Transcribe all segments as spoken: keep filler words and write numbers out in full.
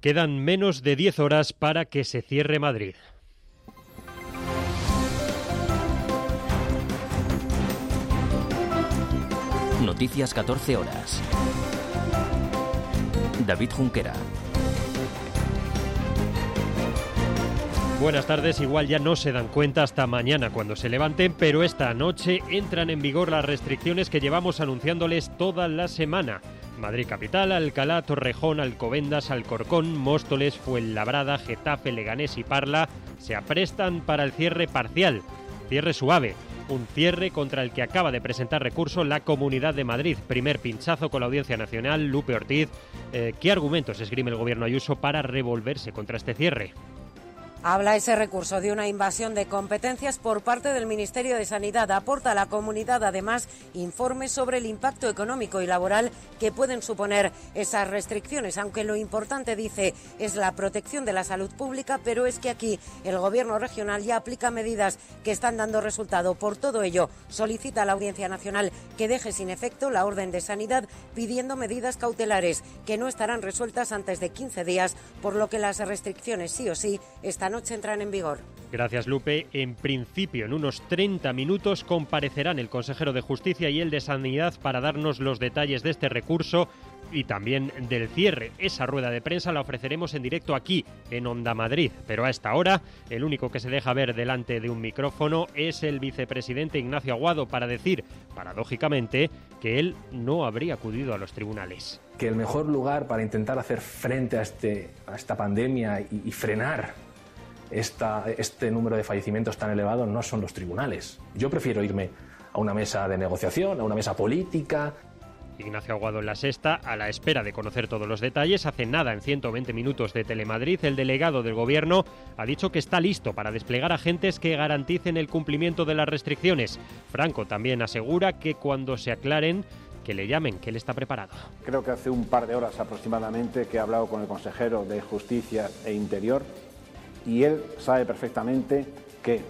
Quedan menos de diez horas para que se cierre Madrid. Noticias catorce horas. David Junquera. Buenas tardes, igual ya no se dan cuenta hasta mañana cuando se levanten, pero esta noche entran en vigor las restricciones que llevamos anunciándoles toda la semana. Madrid capital, Alcalá, Torrejón, Alcobendas, Alcorcón, Móstoles, Fuenlabrada, Getafe, Leganés y Parla se aprestan para el cierre parcial, cierre suave. Un cierre contra el que acaba de presentar recurso la Comunidad de Madrid. Primer pinchazo con la Audiencia Nacional. Lupe Ortiz, eh, ¿qué argumentos esgrime el gobierno Ayuso para revolverse contra este cierre? Habla ese recurso de una invasión de competencias por parte del Ministerio de Sanidad. Aporta a la comunidad, además, informes sobre el impacto económico y laboral que pueden suponer esas restricciones, aunque lo importante, dice, es la protección de la salud pública, pero es que aquí el Gobierno regional ya aplica medidas que están dando resultado. Por todo ello, solicita a la Audiencia Nacional que deje sin efecto la orden de sanidad, pidiendo medidas cautelares que no estarán resueltas antes de quince días, por lo que las restricciones sí o sí están noche entran en vigor. Gracias, Lupe. En principio, en unos treinta minutos comparecerán el consejero de Justicia y el de Sanidad para darnos los detalles de este recurso y también del cierre. Esa rueda de prensa la ofreceremos en directo aquí, en Onda Madrid. Pero a esta hora, el único que se deja ver delante de un micrófono es el vicepresidente Ignacio Aguado para decir, paradójicamente, que él no habría acudido a los tribunales. Que el mejor lugar para intentar hacer frente a, este, a esta pandemia y, y frenar Esta, este número de fallecimientos tan elevado no son los tribunales. Yo prefiero irme a una mesa de negociación, a una mesa política. Ignacio Aguado en La Sexta, a la espera de conocer todos los detalles. Hace nada, en ciento veinte minutos de Telemadrid, el delegado del Gobierno ha dicho que está listo para desplegar agentes que garanticen el cumplimiento de las restricciones. Franco también asegura que cuando se aclaren, que le llamen, que él está preparado. Creo que hace un par de horas aproximadamente que he hablado con el consejero de Justicia e Interior, y él sabe perfectamente que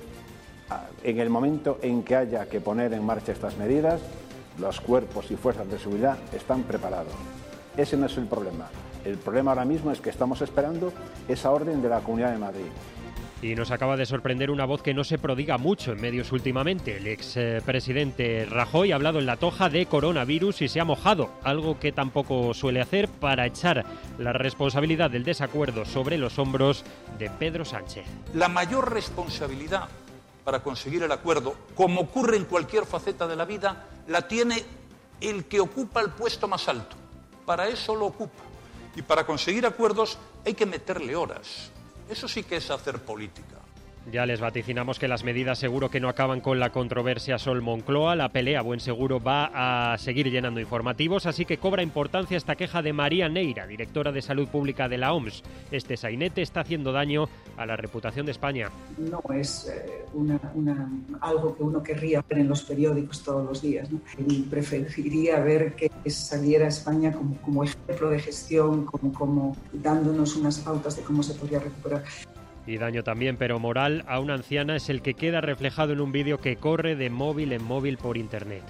en el momento en que haya que poner en marcha estas medidas, los cuerpos y fuerzas de seguridad están preparados. Ese no es el problema. El problema ahora mismo es que estamos esperando esa orden de la Comunidad de Madrid. Y nos acaba de sorprender una voz que no se prodiga mucho en medios últimamente. El expresidente Rajoy ha hablado en La Toja de coronavirus y se ha mojado, algo que tampoco suele hacer, para echar la responsabilidad del desacuerdo sobre los hombros de Pedro Sánchez. La mayor responsabilidad para conseguir el acuerdo, como ocurre en cualquier faceta de la vida, la tiene el que ocupa el puesto más alto. Para eso lo ocupa. Y para conseguir acuerdos hay que meterle horas. Eso sí que es hacer política. Ya les vaticinamos que las medidas seguro que no acaban con la controversia Sol-Moncloa. La pelea, buen seguro, va a seguir llenando informativos, así que cobra importancia esta queja de María Neira, directora de Salud Pública de la O M S. Este sainete está haciendo daño a la reputación de España. No es eh, una, una, algo que uno querría ver en los periódicos todos los días, ¿no? Y preferiría ver que saliera España como, como ejemplo de gestión, como, como dándonos unas pautas de cómo se podría recuperar. Y daño también, pero moral, a una anciana es el que queda reflejado en un vídeo que corre de móvil en móvil por internet.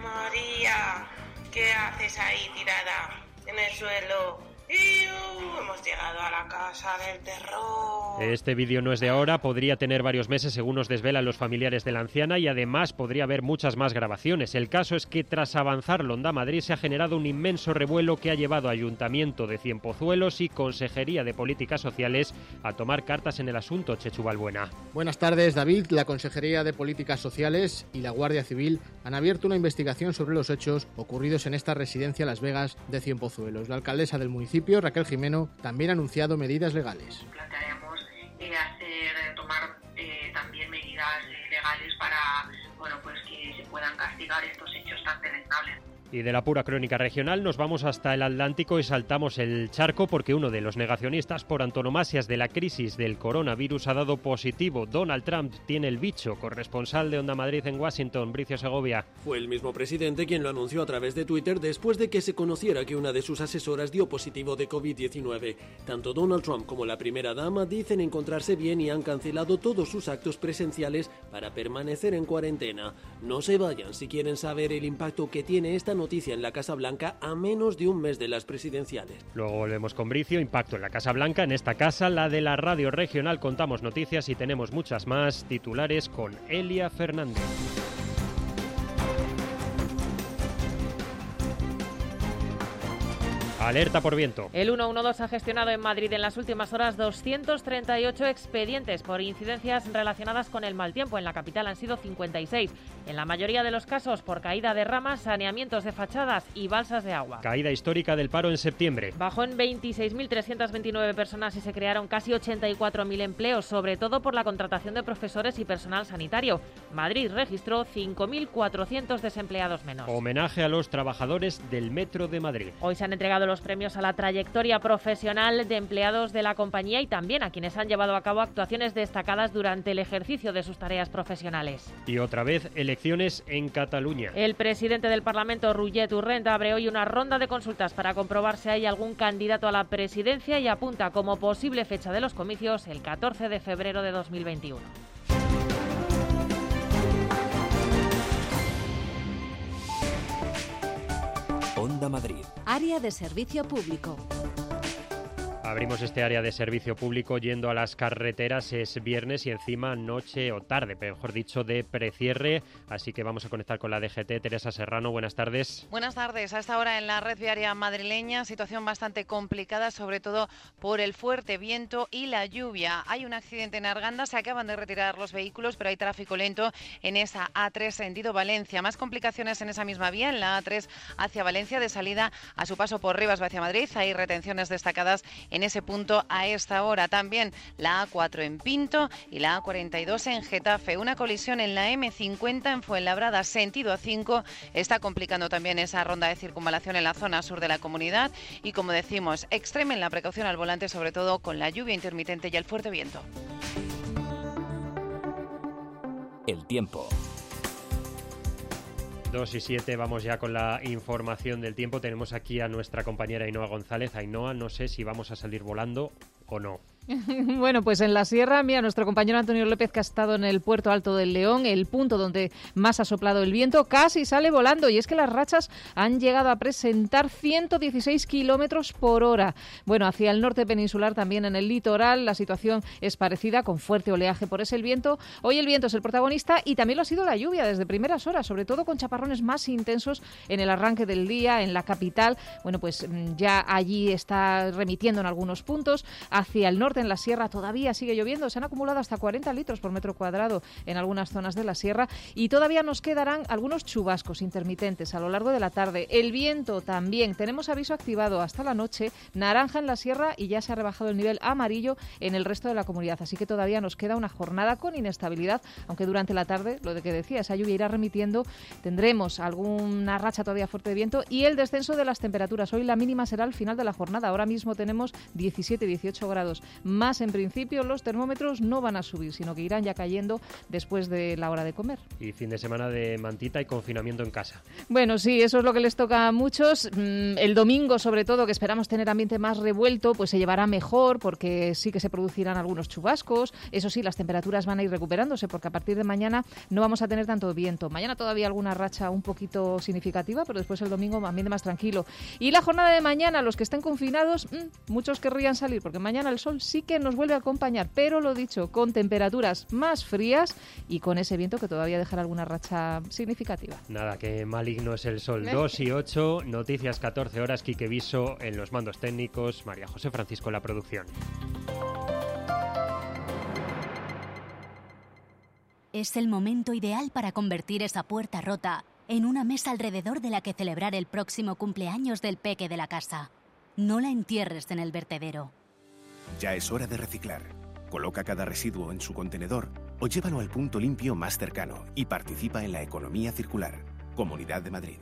María, ¿qué haces ahí tirada en el suelo? ¡Iu! Hemos llegado a la casa del terror. Este vídeo no es de ahora, podría tener varios meses según nos desvelan los familiares de la anciana y además podría haber muchas más grabaciones. El caso es que tras avanzar Onda Madrid se ha generado un inmenso revuelo que ha llevado a Ayuntamiento de Cienpozuelos y Consejería de Políticas Sociales a tomar cartas en el asunto. Chechu Balbuena. Buenas tardes, David. La Consejería de Políticas Sociales y la Guardia Civil han abierto una investigación sobre los hechos ocurridos en esta residencia Las Vegas de Cienpozuelos. La alcaldesa del municipio, Raquel Jimeno, también ha anunciado medidas legales. Plantearemos eh, hacer, tomar eh, también medidas eh, legales para, bueno, pues que se puedan castigar estos hechos tan deleznables. Y de la pura crónica regional nos vamos hasta el Atlántico y saltamos el charco porque uno de los negacionistas por antonomasias de la crisis del coronavirus ha dado positivo. Donald Trump tiene el bicho. Corresponsal de Onda Madrid en Washington, Bricio Segovia. Fue el mismo presidente quien lo anunció a través de Twitter después de que se conociera que una de sus asesoras dio positivo de covid diecinueve. Tanto Donald Trump como la primera dama dicen encontrarse bien y han cancelado todos sus actos presenciales para permanecer en cuarentena. No se vayan si quieren saber el impacto que tiene esta noticia noticia en la Casa Blanca a menos de un mes de las presidenciales. Luego volvemos con Bricio, impacto en la Casa Blanca. En esta casa, la de la radio regional, contamos noticias y tenemos muchas más. Titulares con Elia Fernández. Alerta por viento. El ciento doce ha gestionado en Madrid en las últimas horas doscientos treinta y ocho expedientes por incidencias relacionadas con el mal tiempo. En la capital han sido cincuenta y seis. En la mayoría de los casos por caída de ramas, saneamientos de fachadas y balsas de agua. Caída histórica del paro en septiembre. Bajó en veintiséis mil trescientas veintinueve personas y se crearon casi ochenta y cuatro mil empleos, sobre todo por la contratación de profesores y personal sanitario. Madrid registró cinco mil cuatrocientos desempleados menos. Homenaje a los trabajadores del Metro de Madrid. Hoy se han entregado los premios a la trayectoria profesional de empleados de la compañía y también a quienes han llevado a cabo actuaciones destacadas durante el ejercicio de sus tareas profesionales. Y otra vez, elecciones en Cataluña. El presidente del Parlamento, Roger Torrent, abre hoy una ronda de consultas para comprobar si hay algún candidato a la presidencia y apunta como posible fecha de los comicios el catorce de febrero de dos mil veintiuno. Onda Madrid. Área de servicio público. Abrimos este área de servicio público yendo a las carreteras. Es viernes y encima noche o tarde, mejor dicho, de precierre. Así que vamos a conectar con la D G T. Teresa Serrano, buenas tardes. Buenas tardes. A esta hora en la red viaria madrileña, situación bastante complicada, sobre todo por el fuerte viento y la lluvia. Hay un accidente en Arganda, se acaban de retirar los vehículos, pero hay tráfico lento en esa A tres sentido Valencia. Más complicaciones en esa misma vía, en la A tres hacia Valencia, de salida a su paso por Rivas hacia Madrid. Hay retenciones destacadas en ese punto a esta hora. También la A cuatro en Pinto y la A cuarenta y dos en Getafe. Una colisión en la M cincuenta en Fuenlabrada, sentido A cinco. Está complicando también esa ronda de circunvalación en la zona sur de la comunidad. Y como decimos, extremen la precaución al volante, sobre todo con la lluvia intermitente y el fuerte viento. El tiempo. dos y siete, vamos ya con la información del tiempo. Tenemos aquí a nuestra compañera Ainhoa González. Ainhoa, no sé si vamos a salir volando o no. Bueno, pues en la sierra, mira, nuestro compañero Antonio López, que ha estado en el puerto Alto del León, el punto donde más ha soplado el viento, casi sale volando, y es que las rachas han llegado a presentar ciento dieciséis kilómetros por hora. Bueno, hacia el norte peninsular, también en el litoral, la situación es parecida, con fuerte oleaje por ese viento. Hoy el viento es el protagonista y también lo ha sido la lluvia desde primeras horas, sobre todo con chaparrones más intensos en el arranque del día, en la capital. Bueno, pues ya allí está remitiendo en algunos puntos. Hacia el norte, en la sierra, todavía sigue lloviendo. Se han acumulado hasta cuarenta litros por metro cuadrado en algunas zonas de la sierra y todavía nos quedarán algunos chubascos intermitentes a lo largo de la tarde. El viento también. Tenemos aviso activado hasta la noche, naranja en la sierra, y ya se ha rebajado el nivel amarillo en el resto de la comunidad. Así que todavía nos queda una jornada con inestabilidad, aunque durante la tarde, lo de que decía, esa lluvia irá remitiendo. Tendremos alguna racha todavía fuerte de viento y el descenso de las temperaturas. Hoy la mínima será al final de la jornada. Ahora mismo tenemos diecisiete, dieciocho grados. Más en principio los termómetros no van a subir, sino que irán ya cayendo después de la hora de comer. Y fin de semana de mantita y confinamiento en casa. Bueno, sí, eso es lo que les toca a muchos. El domingo, sobre todo, que esperamos tener ambiente más revuelto, pues se llevará mejor, porque sí que se producirán algunos chubascos. Eso sí, las temperaturas van a ir recuperándose, porque a partir de mañana no vamos a tener tanto viento. Mañana todavía alguna racha un poquito significativa, pero después el domingo ambiente más tranquilo. Y la jornada de mañana, los que estén confinados, mmm, muchos querrían salir, porque mañana el sol sí que nos vuelve a acompañar, pero lo dicho, con temperaturas más frías y con ese viento que todavía dejará alguna racha significativa. Nada, que maligno es el sol. dos y ocho, noticias catorce horas, Quique Viso en los mandos técnicos, María José Francisco en la producción. Es el momento ideal para convertir esa puerta rota en una mesa alrededor de la que celebrar el próximo cumpleaños del peque de la casa. No la entierres en el vertedero. Ya es hora de reciclar. Coloca cada residuo en su contenedor o llévalo al punto limpio más cercano y participa en la economía circular. Comunidad de Madrid.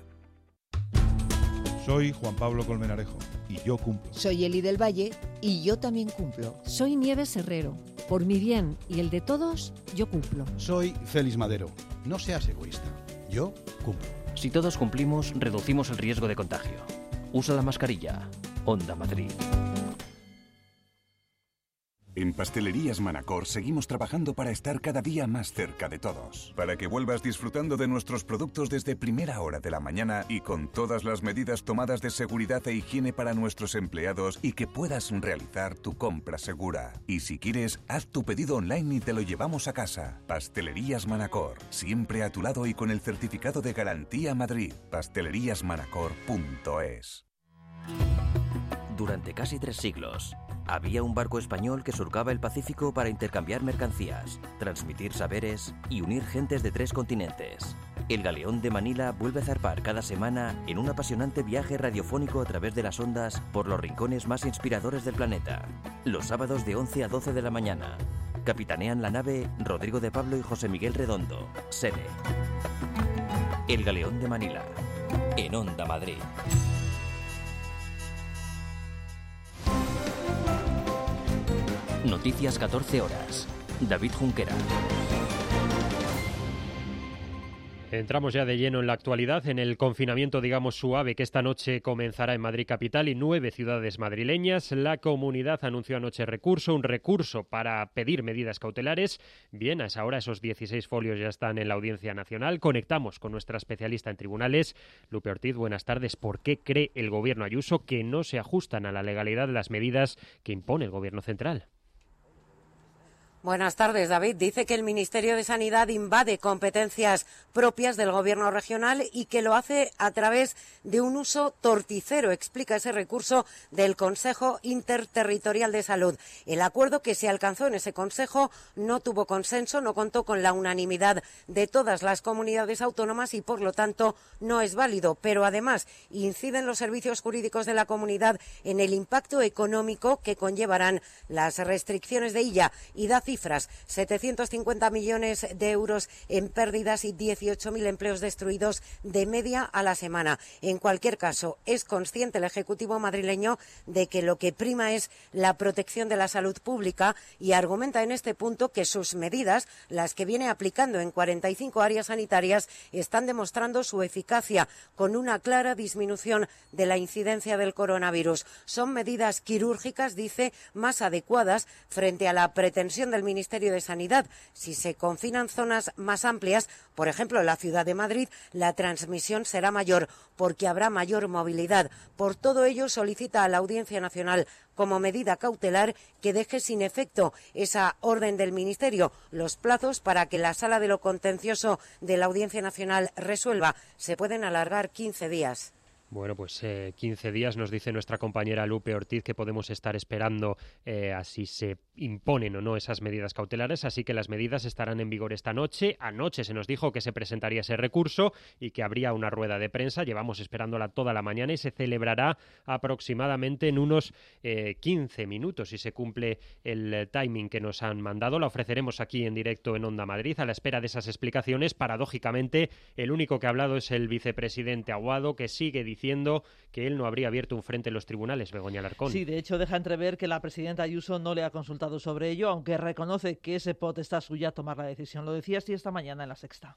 Soy Juan Pablo Colmenarejo y yo cumplo. Soy Eli del Valle y yo también cumplo. Soy Nieves Herrero. Por mi bien y el de todos, yo cumplo. Soy Félix Madero. No seas egoísta. Yo cumplo. Si todos cumplimos, reducimos el riesgo de contagio. Usa la mascarilla. Onda Madrid. En Pastelerías Manacor seguimos trabajando para estar cada día más cerca de todos, para que vuelvas disfrutando de nuestros productos desde primera hora de la mañana y con todas las medidas tomadas de seguridad e higiene para nuestros empleados y que puedas realizar tu compra segura. Y si quieres, haz tu pedido online y te lo llevamos a casa. Pastelerías Manacor, siempre a tu lado y con el certificado de Garantía Madrid. pastelerías manacor punto es. Durante casi tres siglos, había un barco español que surcaba el Pacífico para intercambiar mercancías, transmitir saberes y unir gentes de tres continentes. El Galeón de Manila vuelve a zarpar cada semana en un apasionante viaje radiofónico a través de las ondas por los rincones más inspiradores del planeta. Los sábados de once a doce de la mañana. Capitanean la nave Rodrigo de Pablo y José Miguel Redondo, Sede. El Galeón de Manila, en Onda Madrid. Noticias catorce horas. David Junquera. Entramos ya de lleno en la actualidad, en el confinamiento, digamos, suave que esta noche comenzará en Madrid capital y nueve ciudades madrileñas. La comunidad anunció anoche recurso, un recurso para pedir medidas cautelares. Bien, a esa hora esos dieciséis folios ya están en la Audiencia Nacional. Conectamos con nuestra especialista en tribunales, Lupe Ortiz. Buenas tardes. ¿Por qué cree el gobierno Ayuso que no se ajustan a la legalidad las medidas que impone el gobierno central? Buenas tardes, David. Dice que el Ministerio de Sanidad invade competencias propias del Gobierno regional y que lo hace a través de un uso torticero. Explica ese recurso del Consejo Interterritorial de Salud. El acuerdo que se alcanzó en ese Consejo no tuvo consenso, no contó con la unanimidad de todas las comunidades autónomas y, por lo tanto, no es válido. Pero, además, inciden los servicios jurídicos de la comunidad en el impacto económico que conllevarán las restricciones de ella y da cifras, setecientos cincuenta millones de euros en pérdidas y dieciocho mil empleos destruidos de media a la semana. En cualquier caso, es consciente el Ejecutivo madrileño de que lo que prima es la protección de la salud pública y argumenta en este punto que sus medidas, las que viene aplicando en cuarenta y cinco áreas sanitarias, están demostrando su eficacia con una clara disminución de la incidencia del coronavirus. Son medidas quirúrgicas, dice, más adecuadas frente a la pretensión del Ministerio de Sanidad. Si se confinan zonas más amplias, por ejemplo la ciudad de Madrid, la transmisión será mayor porque habrá mayor movilidad. Por todo ello, solicita a la Audiencia Nacional como medida cautelar que deje sin efecto esa orden del Ministerio. Los plazos para que la Sala de lo Contencioso de la Audiencia Nacional resuelva se pueden alargar quince días. Bueno, pues eh, quince días nos dice nuestra compañera Lupe Ortiz que podemos estar esperando eh, a si se imponen o no esas medidas cautelares, así que las medidas estarán en vigor esta noche. Anoche se nos dijo que se presentaría ese recurso y que habría una rueda de prensa. Llevamos esperándola toda la mañana y se celebrará aproximadamente en unos eh, quince minutos. Si se cumple el eh, timing que nos han mandado, la ofreceremos aquí en directo en Onda Madrid a la espera de esas explicaciones. Paradójicamente, el único que ha hablado es el vicepresidente Aguado, que sigue diciendo diciendo que él no habría abierto un frente en los tribunales, Begoña Alarcón. Sí, de hecho deja entrever que la presidenta Ayuso no le ha consultado sobre ello, aunque reconoce que es potestad suya tomar la decisión. Lo decía así esta mañana en La Sexta.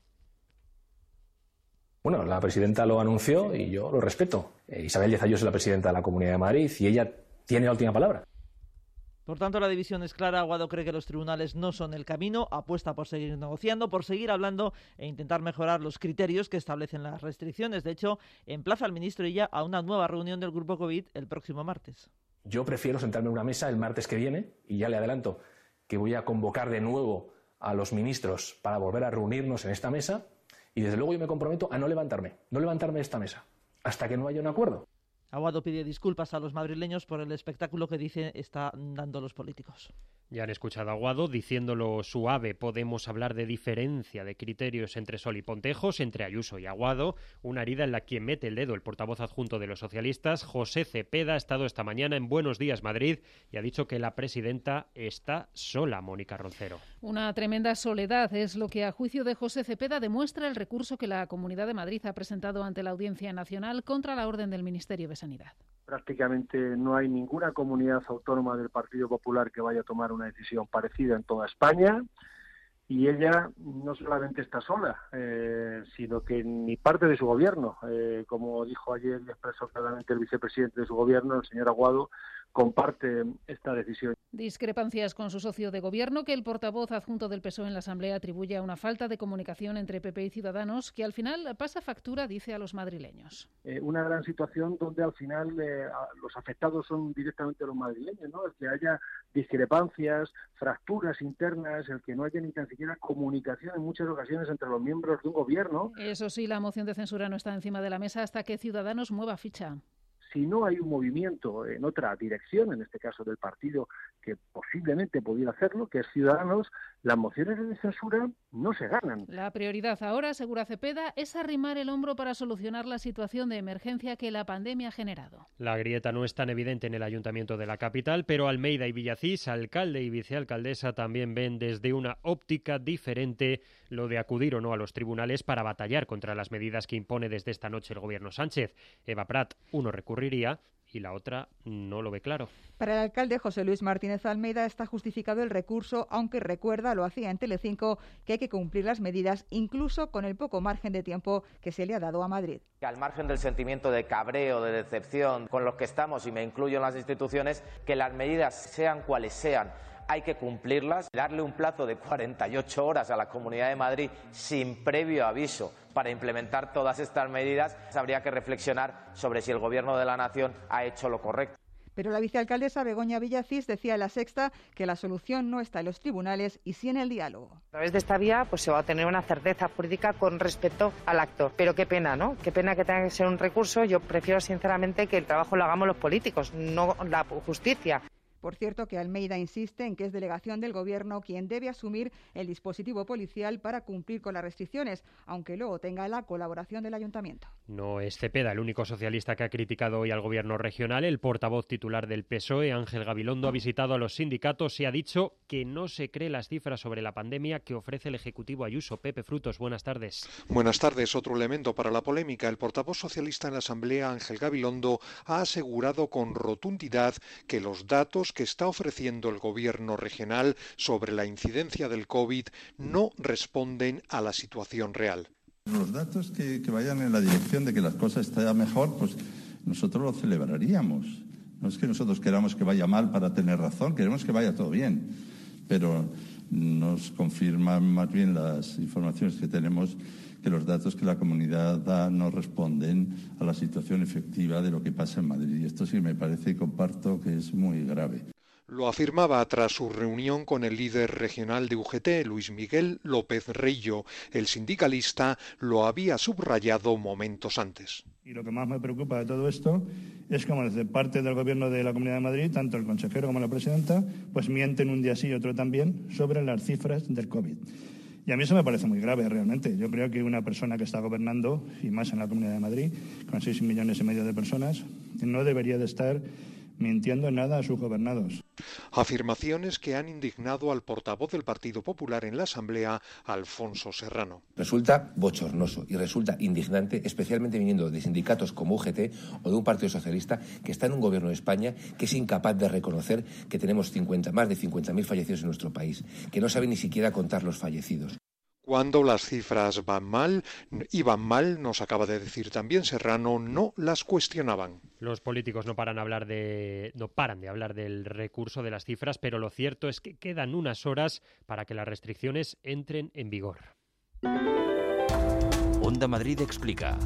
Bueno, la presidenta lo anunció y yo lo respeto. Eh, Isabel Díaz Ayuso es la presidenta de la Comunidad de Madrid y ella tiene la última palabra. Por tanto, la división es clara. Aguado cree que los tribunales no son el camino, apuesta por seguir negociando, por seguir hablando e intentar mejorar los criterios que establecen las restricciones. De hecho, emplaza al ministro Illa a una nueva reunión del Grupo COVID el próximo martes. Yo prefiero sentarme en una mesa el martes que viene y ya le adelanto que voy a convocar de nuevo a los ministros para volver a reunirnos en esta mesa y desde luego yo me comprometo a no levantarme, no levantarme de esta mesa hasta que no haya un acuerdo. Aguado pide disculpas a los madrileños por el espectáculo que dice están dando los políticos. Ya han escuchado a Aguado diciéndolo suave. Podemos hablar de diferencia de criterios entre Sol y Pontejos, entre Ayuso y Aguado. Una herida en la que mete el dedo el portavoz adjunto de los socialistas, José Cepeda, ha estado esta mañana en Buenos Días Madrid y ha dicho que la presidenta está sola, Mónica Roncero. Una tremenda soledad es lo que, a juicio de José Cepeda, demuestra el recurso que la Comunidad de Madrid ha presentado ante la Audiencia Nacional contra la orden del Ministerio de Sanidad. Prácticamente no hay ninguna comunidad autónoma del Partido Popular que vaya a tomar una decisión parecida en toda España y ella no solamente está sola, eh, sino que ni parte de su gobierno, eh, como dijo ayer y expresó claramente el vicepresidente de su gobierno, el señor Aguado, comparte esta decisión. Discrepancias con su socio de gobierno, que el portavoz adjunto del P S O E en la Asamblea atribuye a una falta de comunicación entre P P y Ciudadanos, que al final pasa factura, dice, a los madrileños. Eh, una gran situación donde al final eh, los afectados son directamente los madrileños, ¿no? El que haya discrepancias, fracturas internas, el que no haya ni tan siquiera comunicación en muchas ocasiones entre los miembros de un gobierno. Eso sí, la moción de censura no está encima de la mesa hasta que Ciudadanos mueva ficha. Si no hay un movimiento en otra dirección, en este caso del partido que posiblemente pudiera hacerlo, que es Ciudadanos, las mociones de censura no se ganan. La prioridad ahora, asegura Cepeda, es arrimar el hombro para solucionar la situación de emergencia que la pandemia ha generado. La grieta no es tan evidente en el Ayuntamiento de la capital, pero Almeida y Villacís, alcalde y vicealcaldesa, también ven desde una óptica diferente lo de acudir o no a los tribunales para batallar contra las medidas que impone desde esta noche el gobierno Sánchez. Eva Prat, uno recurriría y la otra no lo ve claro. Para el alcalde José Luis Martínez Almeida está justificado el recurso, aunque recuerda, lo hacía en Telecinco, que hay que cumplir las medidas incluso con el poco margen de tiempo que se le ha dado a Madrid. Al margen del sentimiento de cabreo, de decepción con los que estamos, y me incluyo en las instituciones, que las medidas sean cuales sean, hay que cumplirlas, darle un plazo de cuarenta y ocho horas a la Comunidad de Madrid sin previo aviso para implementar todas estas medidas. Habría que reflexionar sobre si el Gobierno de la Nación ha hecho lo correcto. Pero la vicealcaldesa Begoña Villacís decía en La Sexta que la solución no está en los tribunales y sí en el diálogo. A través de esta vía pues se va a tener una certeza jurídica con respecto al acto. Pero qué pena, ¿no? Qué pena que tenga que ser un recurso. Yo prefiero sinceramente que el trabajo lo hagamos los políticos, no la justicia. Por cierto, que Almeida insiste en que es delegación del Gobierno quien debe asumir el dispositivo policial para cumplir con las restricciones, aunque luego tenga la colaboración del Ayuntamiento. No es Cepeda el único socialista que ha criticado hoy al Gobierno regional. El portavoz titular del P S O E, Ángel Gabilondo, ha visitado a los sindicatos y ha dicho que no se cree las cifras sobre la pandemia que ofrece el Ejecutivo Ayuso. Pepe Frutos, buenas tardes. Buenas tardes. Otro elemento para la polémica. El portavoz socialista en la Asamblea, Ángel Gabilondo, ha asegurado con rotundidad que los datos que está ofreciendo el Gobierno regional sobre la incidencia del COVID no responden a la situación real. Los datos que, que vayan en la dirección de que las cosas estén mejor, pues nosotros lo celebraríamos. No es que nosotros queramos que vaya mal para tener razón, queremos que vaya todo bien, pero nos confirman más bien las informaciones que tenemos que los datos que la comunidad da no responden a la situación efectiva de lo que pasa en Madrid. Y esto sí me parece y comparto que es muy grave. Lo afirmaba tras su reunión con el líder regional de U G T, Luis Miguel López Reillo. El sindicalista lo había subrayado momentos antes. Y lo que más me preocupa de todo esto es como desde parte del Gobierno de la Comunidad de Madrid, tanto el consejero como la presidenta, pues mienten un día sí y otro también sobre las cifras del COVID. Y a mí eso me parece muy grave, realmente. Yo creo que una persona que está gobernando, y más en la Comunidad de Madrid, con seis millones y medio de personas, no debería de estar mintiendo en nada a sus gobernados. Afirmaciones que han indignado al portavoz del Partido Popular en la Asamblea, Alfonso Serrano. Resulta bochornoso y resulta indignante, especialmente viniendo de sindicatos como U G T o de un partido socialista que está en un gobierno de España que es incapaz de reconocer que tenemos cincuenta, más de cincuenta mil fallecidos en nuestro país, que no sabe ni siquiera contar los fallecidos. Cuando las cifras van mal, iban mal, nos acaba de decir también Serrano, no las cuestionaban. Los políticos no paran, hablar de, no paran de hablar del recurso de las cifras, pero lo cierto es que quedan unas horas para que las restricciones entren en vigor. Onda Madrid explica.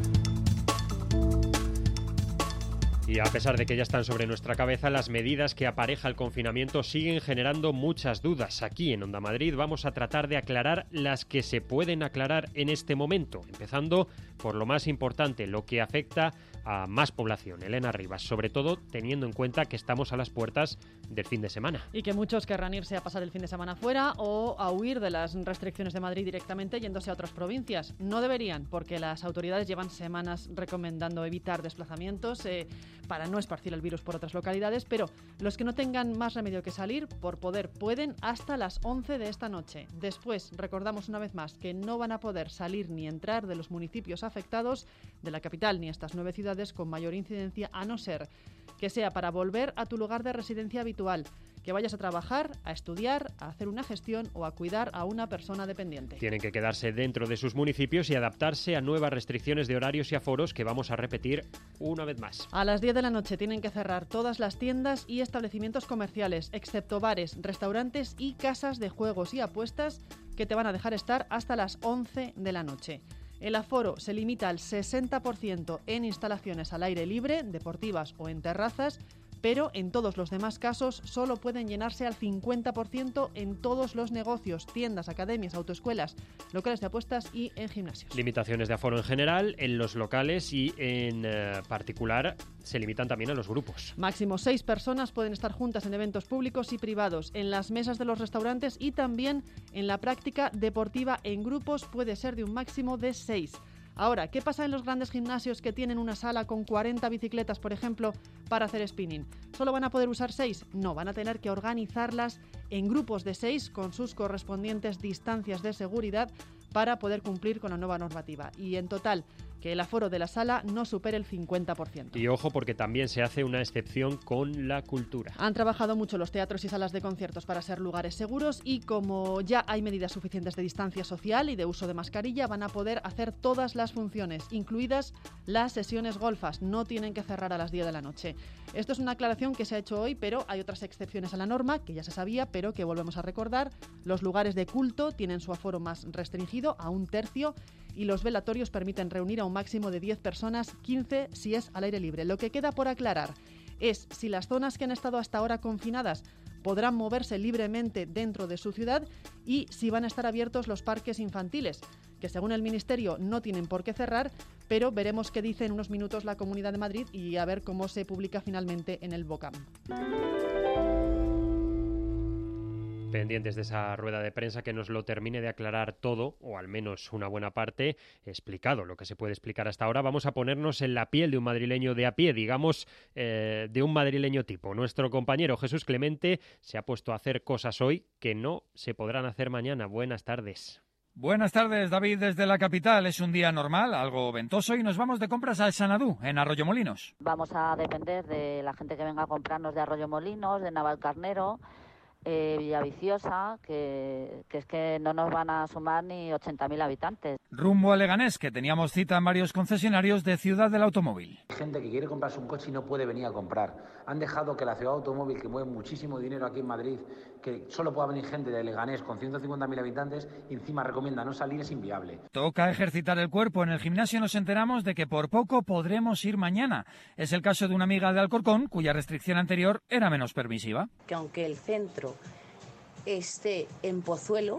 Y a pesar de que ya están sobre nuestra cabeza, las medidas que apareja el confinamiento siguen generando muchas dudas. Aquí en Onda Madrid vamos a tratar de aclarar las que se pueden aclarar en este momento, empezando por lo más importante, lo que afecta a más población. Elena Rivas, sobre todo teniendo en cuenta que estamos a las puertas del fin de semana. Y que muchos querrán irse a pasar el fin de semana fuera o a huir de las restricciones de Madrid directamente yéndose a otras provincias. No deberían, porque las autoridades llevan semanas recomendando evitar desplazamientos eh, para no esparcir el virus por otras localidades, pero los que no tengan más remedio que salir, por poder, pueden hasta las once de esta noche. Después, recordamos una vez más que no van a poder salir ni entrar de los municipios afectados de la capital ni estas nueve ciudades con mayor incidencia, a no ser que sea para volver a tu lugar de residencia habitual, que vayas a trabajar, a estudiar, a hacer una gestión o a cuidar a una persona dependiente. Tienen que quedarse dentro de sus municipios y adaptarse a nuevas restricciones de horarios y aforos que vamos a repetir una vez más. A las diez de la noche tienen que cerrar todas las tiendas y establecimientos comerciales, excepto bares, restaurantes y casas de juegos y apuestas, que te van a dejar estar hasta las once de la noche. El aforo se limita al sesenta por ciento en instalaciones al aire libre, deportivas o en terrazas, pero en todos los demás casos solo pueden llenarse al cincuenta por ciento en todos los negocios, tiendas, academias, autoescuelas, locales de apuestas y en gimnasios. Limitaciones de aforo en general, en los locales y en eh, particular se limitan también a los grupos. Máximo seis personas pueden estar juntas en eventos públicos y privados, en las mesas de los restaurantes y también en la práctica deportiva en grupos puede ser de un máximo de seis. Ahora, ¿qué pasa en los grandes gimnasios que tienen una sala con cuarenta bicicletas, por ejemplo, para hacer spinning? ¿Solo van a poder usar seis? No, van a tener que organizarlas en grupos de seis con sus correspondientes distancias de seguridad para poder cumplir con la nueva normativa. Y en total, que el aforo de la sala no supere el cincuenta por ciento. Y ojo, porque también se hace una excepción con la cultura. Han trabajado mucho los teatros y salas de conciertos para ser lugares seguros y como ya hay medidas suficientes de distancia social y de uso de mascarilla, van a poder hacer todas las funciones, incluidas las sesiones golfas. No tienen que cerrar a las diez de la noche. Esto es una aclaración que se ha hecho hoy, pero hay otras excepciones a la norma, que ya se sabía, pero que volvemos a recordar. Los lugares de culto tienen su aforo más restringido a un tercio y los velatorios permiten reunir a un máximo de diez personas, quince si es al aire libre. Lo que queda por aclarar es si las zonas que han estado hasta ahora confinadas podrán moverse libremente dentro de su ciudad y si van a estar abiertos los parques infantiles, que según el Ministerio no tienen por qué cerrar, pero veremos qué dice en unos minutos la Comunidad de Madrid y a ver cómo se publica finalmente en el BOCAM. Pendientes de esa rueda de prensa que nos lo termine de aclarar todo, o al menos una buena parte, explicado lo que se puede explicar hasta ahora. Vamos a ponernos en la piel de un madrileño de a pie, digamos, eh, de un madrileño tipo. Nuestro compañero Jesús Clemente se ha puesto a hacer cosas hoy que no se podrán hacer mañana. Buenas tardes. Buenas tardes, David, desde la capital. Es un día normal, algo ventoso, y nos vamos de compras al Sanadú, en Arroyomolinos. Vamos a depender de la gente que venga a comprarnos de Arroyomolinos, de Navalcarnero, Eh, Villaviciosa, que, que es que no nos van a sumar ni ochenta mil habitantes. Rumbo a Leganés, que teníamos cita en varios concesionarios de Ciudad del Automóvil. Hay gente que quiere comprarse un coche y no puede venir a comprar. Han dejado que la Ciudad del Automóvil, que mueve muchísimo dinero aquí en Madrid, que solo pueda venir gente de Leganés con ciento cincuenta mil habitantes, y encima recomienda no salir, es inviable. Toca ejercitar el cuerpo. En el gimnasio nos enteramos de que por poco podremos ir mañana. Es el caso de una amiga de Alcorcón, cuya restricción anterior era menos permisiva. Que aunque el centro esté en Pozuelo,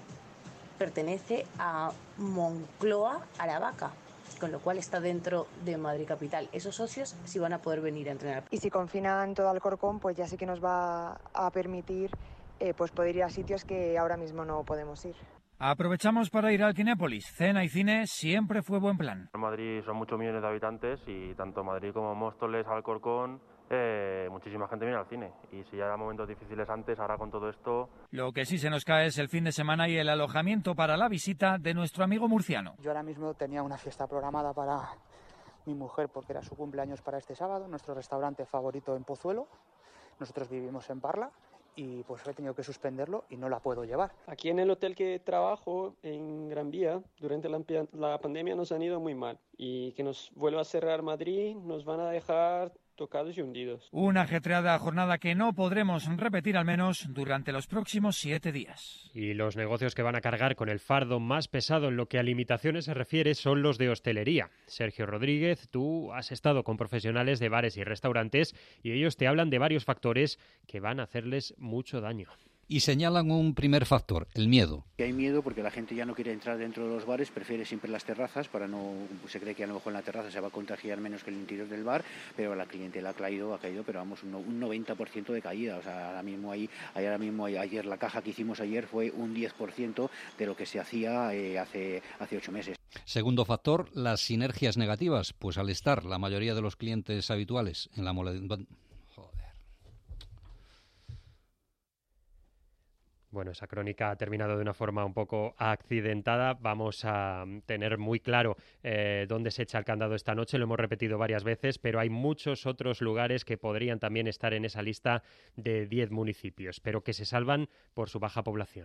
pertenece a Moncloa, Aravaca, con lo cual está dentro de Madrid Capital. Esos socios sí van a poder venir a entrenar. Y si confinan todo Alcorcón, pues ya sí que nos va a permitir eh, pues poder ir a sitios que ahora mismo no podemos ir. Aprovechamos para ir al Kinépolis. Cena y cine siempre fue buen plan. En Madrid son muchos millones de habitantes y tanto Madrid como Móstoles, Alcorcón, eh, muchísima gente viene al cine. Y si ya eran momentos difíciles antes, ahora con todo esto... Lo que sí se nos cae es el fin de semana y el alojamiento para la visita de nuestro amigo murciano. Yo ahora mismo tenía una fiesta programada para mi mujer porque era su cumpleaños para este sábado, nuestro restaurante favorito en Pozuelo. Nosotros vivimos en Parla. Y pues he tenido que suspenderlo y no la puedo llevar. Aquí en el hotel que trabajo, en Gran Vía, durante la, la pandemia nos han ido muy mal. Y que nos vuelva a cerrar Madrid, nos van a dejar tocados y hundidos. Una ajetreada jornada que no podremos repetir al menos durante los próximos siete días. Y los negocios que van a cargar con el fardo más pesado en lo que a limitaciones se refiere son los de hostelería. Sergio Rodríguez, tú has estado con profesionales de bares y restaurantes y ellos te hablan de varios factores que van a hacerles mucho daño. Y señalan un primer factor, el miedo. Hay miedo porque la gente ya no quiere entrar dentro de los bares, prefiere siempre las terrazas, para no, se cree que a lo mejor en la terraza se va a contagiar menos que en el interior del bar, pero la clientela ha caído, ha caído, pero vamos, un, un noventa por ciento de caída. O sea, ahora mismo ahí, ahora mismo ayer la caja que hicimos ayer fue un diez por ciento de lo que se hacía eh, hace hace ocho meses. Segundo factor, las sinergias negativas, pues al estar la mayoría de los clientes habituales en la modalidad... Bueno, esa crónica ha terminado de una forma un poco accidentada. Vamos a tener muy claro eh, dónde se echa el candado esta noche. Lo hemos repetido varias veces, pero hay muchos otros lugares que podrían también estar en esa lista de diez municipios, pero que se salvan por su baja población.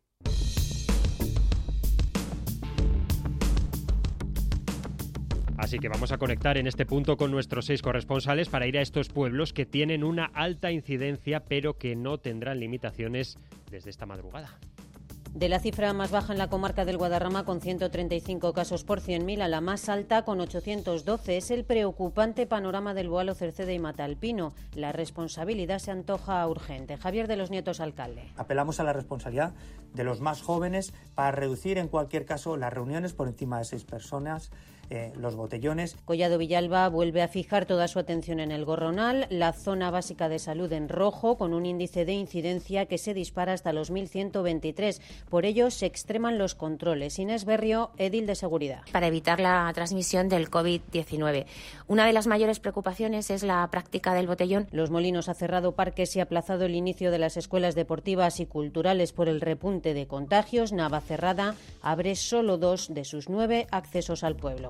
Así que vamos a conectar en este punto con nuestros seis corresponsales para ir a estos pueblos que tienen una alta incidencia, pero que no tendrán limitaciones desde esta madrugada. De la cifra más baja en la comarca del Guadarrama, con ciento treinta y cinco casos por cien mil, a la más alta, con ochocientos doce. Es el preocupante panorama del Boalo, Cerceda y Matalpino. La responsabilidad se antoja urgente. Javier de los Nietos, alcalde. Apelamos a la responsabilidad de los más jóvenes para reducir, en cualquier caso, las reuniones por encima de seis personas, eh, los botellones. Collado Villalba vuelve a fijar toda su atención en el Gorronal, la zona básica de salud en rojo, con un índice de incidencia que se dispara hasta los mil ciento veintitrés. Por ello, se extreman los controles. Inés Berrio, edil de Seguridad. Para evitar la transmisión del covid diecinueve. Una de las mayores preocupaciones es la práctica del botellón. Los Molinos ha cerrado parques y aplazado el inicio de las escuelas deportivas y culturales por el repunte de contagios. Navacerrada abre solo dos de sus nueve accesos al pueblo.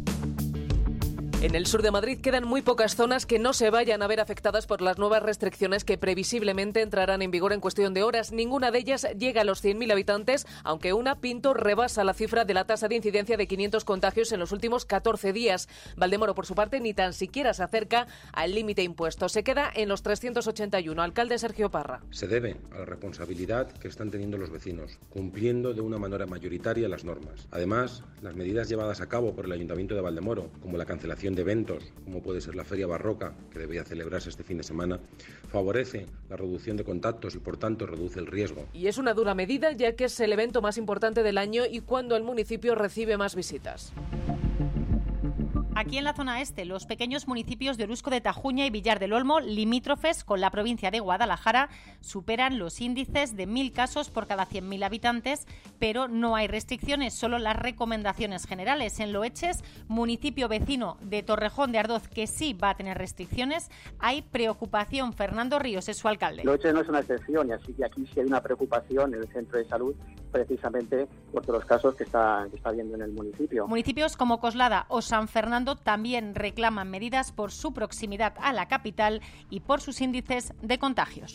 En el sur de Madrid quedan muy pocas zonas que no se vayan a ver afectadas por las nuevas restricciones que previsiblemente entrarán en vigor en cuestión de horas. Ninguna de ellas llega a los cien mil habitantes, aunque una, Pinto, rebasa la cifra de la tasa de incidencia de quinientos contagios en los últimos catorce días. Valdemoro, por su parte, ni tan siquiera se acerca al límite impuesto. Se queda en los trescientos ochenta y uno. Alcalde Sergio Parra. Se debe a la responsabilidad que están teniendo los vecinos, cumpliendo de una manera mayoritaria las normas. Además, las medidas llevadas a cabo por el Ayuntamiento de Valdemoro, como la cancelación de eventos, como puede ser la Feria Barroca, que debía celebrarse este fin de semana, favorece la reducción de contactos y, por tanto, reduce el riesgo. Y es una dura medida, ya que es el evento más importante del año y cuando el municipio recibe más visitas. Aquí en la zona este, los pequeños municipios de Orusco de Tajuña y Villar del Olmo, limítrofes con la provincia de Guadalajara, superan los índices de mil casos por cada cien mil habitantes, pero no hay restricciones, solo las recomendaciones generales. En Loeches, municipio vecino de Torrejón de Ardoz, que sí va a tener restricciones, hay preocupación. Fernando Ríos es su alcalde. Loeches no es una excepción, y así que aquí sí hay una preocupación en el centro de salud, precisamente por todos los casos que está, que está habiendo en el municipio. Municipios como Coslada o San Fernando también reclaman medidas por su proximidad a la capital y por sus índices de contagios.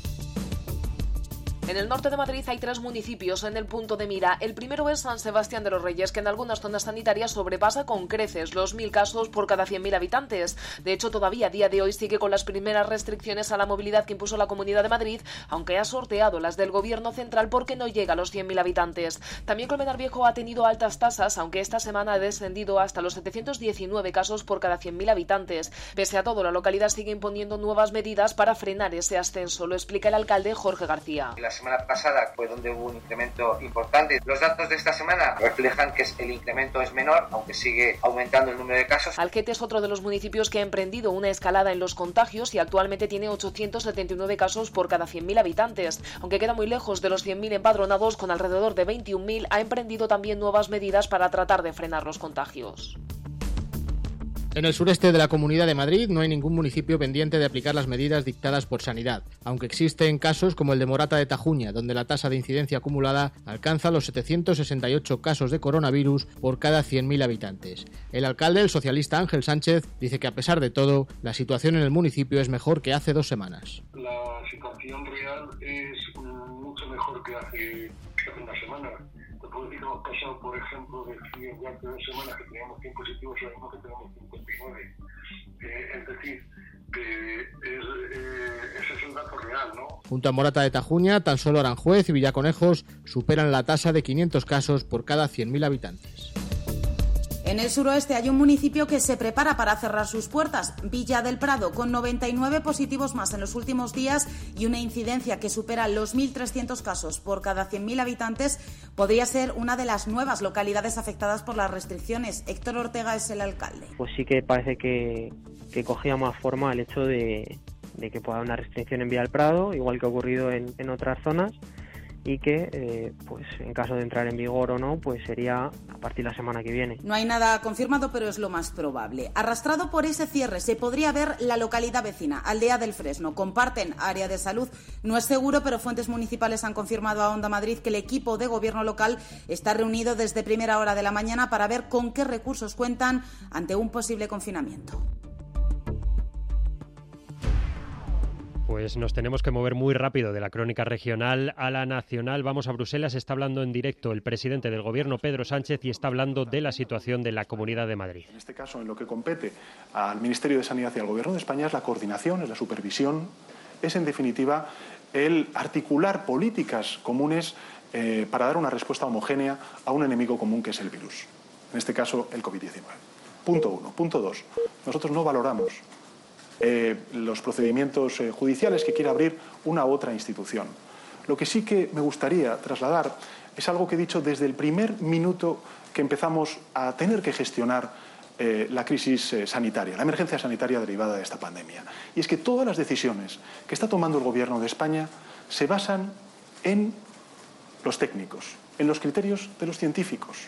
En el norte de Madrid hay tres municipios en el punto de mira. El primero es San Sebastián de los Reyes, que en algunas zonas sanitarias sobrepasa con creces los mil casos por cada cien mil habitantes. De hecho, todavía a día de hoy sigue con las primeras restricciones a la movilidad que impuso la Comunidad de Madrid, aunque ha sorteado las del Gobierno central porque no llega a los cien mil habitantes. También Colmenar Viejo ha tenido altas tasas, aunque esta semana ha descendido hasta los setecientos diecinueve casos por cada cien mil habitantes. Pese a todo, la localidad sigue imponiendo nuevas medidas para frenar ese ascenso. Lo explica el alcalde Jorge García. La semana pasada fue donde hubo un incremento importante. Los datos de esta semana reflejan que el incremento es menor, aunque sigue aumentando el número de casos. Algete es otro de los municipios que ha emprendido una escalada en los contagios y actualmente tiene ochocientos setenta y nueve casos por cada cien mil habitantes. Aunque queda muy lejos de los cien mil empadronados, con alrededor de veintiún mil, ha emprendido también nuevas medidas para tratar de frenar los contagios. En el sureste de la Comunidad de Madrid no hay ningún municipio pendiente de aplicar las medidas dictadas por Sanidad, aunque existen casos como el de Morata de Tajuña, donde la tasa de incidencia acumulada alcanza los setecientos sesenta y ocho casos de coronavirus por cada cien mil habitantes. El alcalde, el socialista Ángel Sánchez, dice que a pesar de todo, la situación en el municipio es mejor que hace dos semanas. La situación real es mucho mejor que hace, que hace una semana. Puedo decir que hemos pasado, por ejemplo, de hace dos semanas que teníamos cien positivos, ahora mismo que tenemos cincuenta y nueve. Eh, es decir, que es, eh, ese es un dato real, ¿no? Junto a Morata de Tajuña, tan solo Aranjuez y Villaconejos superan la tasa de quinientos casos por cada cien mil habitantes. En el suroeste hay un municipio que se prepara para cerrar sus puertas, Villa del Prado, con noventa y nueve positivos más en los últimos días y una incidencia que supera los mil trescientos casos por cada cien mil habitantes, podría ser una de las nuevas localidades afectadas por las restricciones. Héctor Ortega es el alcalde. Pues sí que parece que, que cogía más forma el hecho de, de que pueda haber una restricción en Villa del Prado, igual que ha ocurrido en, en otras zonas, y que, eh, pues en caso de entrar en vigor o no, pues sería a partir de la semana que viene. No hay nada confirmado, pero es lo más probable. Arrastrado por ese cierre se podría ver la localidad vecina, Aldea del Fresno. Comparten área de salud. No es seguro, pero fuentes municipales han confirmado a Onda Madrid que el equipo de gobierno local está reunido desde primera hora de la mañana para ver con qué recursos cuentan ante un posible confinamiento. Pues nos tenemos que mover muy rápido de la crónica regional a la nacional. Vamos a Bruselas. Está hablando en directo el presidente del Gobierno, Pedro Sánchez, y está hablando de la situación de la Comunidad de Madrid. En este caso, en lo que compete al Ministerio de Sanidad y al Gobierno de España es la coordinación, es la supervisión, es en definitiva el articular políticas comunes eh, para dar una respuesta homogénea a un enemigo común que es el virus. En este caso, el COVID diecinueve. Punto uno. Punto dos. Nosotros no valoramos Eh, los procedimientos eh, judiciales que quiera abrir una u otra institución. Lo que sí que me gustaría trasladar es algo que he dicho desde el primer minuto que empezamos a tener que gestionar eh, la crisis eh, sanitaria, la emergencia sanitaria derivada de esta pandemia. Y es que todas las decisiones que está tomando el Gobierno de España se basan en los técnicos, en los criterios de los científicos,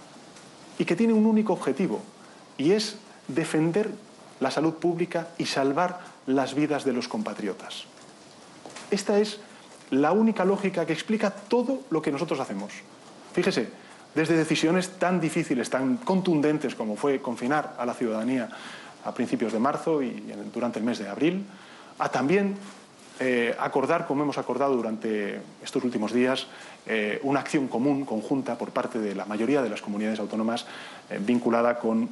y que tiene un único objetivo, y es defender la salud pública y salvar las vidas de los compatriotas. Esta es la única lógica que explica todo lo que nosotros hacemos. Fíjese, desde decisiones tan difíciles, tan contundentes como fue confinar a la ciudadanía a principios de marzo y durante el mes de abril, a también eh, acordar, como hemos acordado durante estos últimos días, eh, una acción común, conjunta, por parte de la mayoría de las comunidades autónomas eh, vinculada con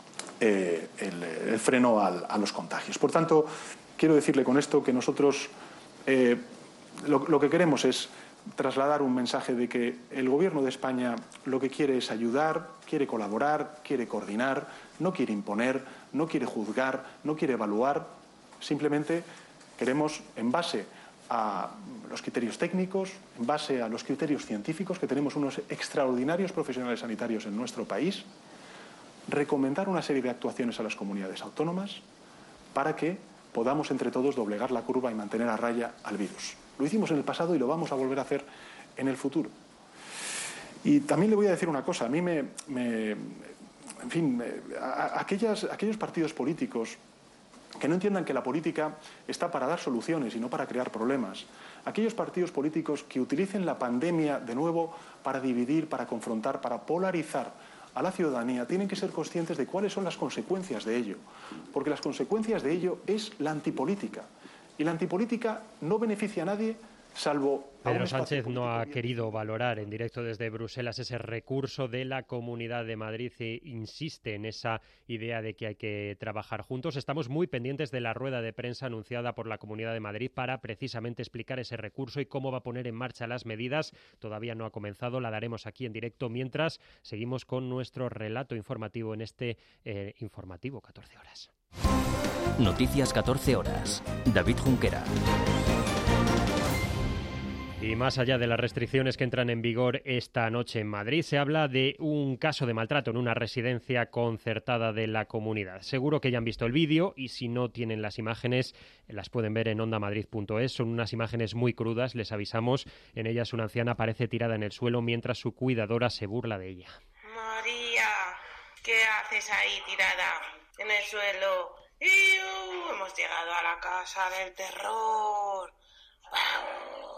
Eh, el, el freno al, a los contagios. Por tanto, quiero decirle con esto que nosotros eh, lo, lo que queremos es trasladar un mensaje de que el Gobierno de España lo que quiere es ayudar, quiere colaborar, quiere coordinar, no quiere imponer, no quiere juzgar, no quiere evaluar. Simplemente queremos, en base a los criterios técnicos, en base a los criterios científicos, que tenemos unos extraordinarios profesionales sanitarios en nuestro país, recomendar una serie de actuaciones a las comunidades autónomas para que podamos entre todos doblegar la curva y mantener a raya al virus. Lo hicimos en el pasado y lo vamos a volver a hacer en el futuro. Y también le voy a decir una cosa. A mí me... me en fin, a, a aquellas, aquellos partidos políticos que no entiendan que la política está para dar soluciones y no para crear problemas. Aquellos partidos políticos que utilicen la pandemia de nuevo para dividir, para confrontar, para polarizar a la ciudadanía, tienen que ser conscientes de cuáles son las consecuencias de ello, porque las consecuencias de ello es la antipolítica, y la antipolítica no beneficia a nadie salvo... Pedro Sánchez no ha querido valorar en directo desde Bruselas ese recurso de la Comunidad de Madrid e insiste en esa idea de que hay que trabajar juntos. Estamos muy pendientes de la rueda de prensa anunciada por la Comunidad de Madrid para precisamente explicar ese recurso y cómo va a poner en marcha las medidas. Todavía no ha comenzado, la daremos aquí en directo mientras seguimos con nuestro relato informativo en este eh, informativo catorce horas. Noticias catorce horas. David Junquera. Y más allá de las restricciones que entran en vigor esta noche en Madrid, se habla de un caso de maltrato en una residencia concertada de la comunidad. Seguro que ya han visto el vídeo y si no tienen las imágenes, las pueden ver en onda madrid punto es. Son unas imágenes muy crudas, les avisamos. En ellas una anciana aparece tirada en el suelo mientras su cuidadora se burla de ella. María, ¿qué haces ahí tirada en el suelo? ¡Iu! Hemos llegado a la casa del terror. ¡Wow!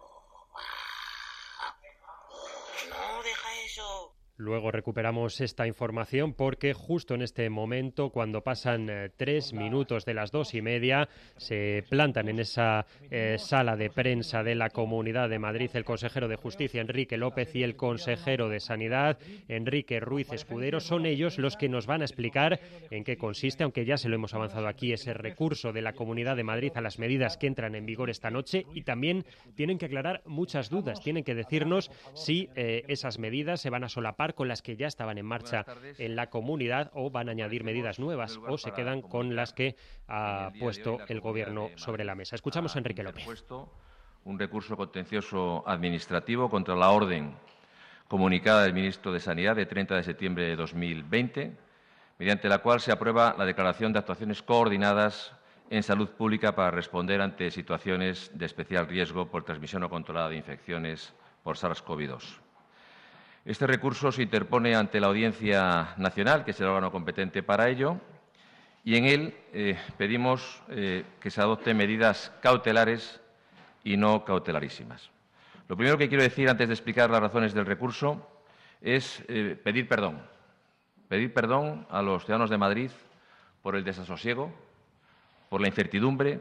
No, deja eso. Luego recuperamos esta información porque justo en este momento, cuando pasan eh, tres minutos de las dos y media, se plantan en esa eh, sala de prensa de la Comunidad de Madrid el consejero de Justicia, Enrique López, y el consejero de Sanidad, Enrique Ruiz Escudero. Son ellos los que nos van a explicar en qué consiste, aunque ya se lo hemos avanzado aquí, ese recurso de la Comunidad de Madrid a las medidas que entran en vigor esta noche, y también tienen que aclarar muchas dudas. Tienen que decirnos si eh, esas medidas se van a solapar con las que ya estaban en marcha en la comunidad o van a añadir medidas nuevas o se quedan con las que ha puesto el Gobierno sobre la mesa. Escuchamos a Enrique López. Un recurso contencioso administrativo contra la orden comunicada del ministro de Sanidad de treinta de septiembre de dos mil veinte, mediante la cual se aprueba la declaración de actuaciones coordinadas en salud pública para responder ante situaciones de especial riesgo por transmisión no controlada de infecciones por SARS CoV dos. Este recurso se interpone ante la Audiencia Nacional, que es el órgano competente para ello, y en él eh, pedimos eh, que se adopten medidas cautelares y no cautelarísimas. Lo primero que quiero decir antes de explicar las razones del recurso es eh, pedir perdón. Pedir perdón a los ciudadanos de Madrid por el desasosiego, por la incertidumbre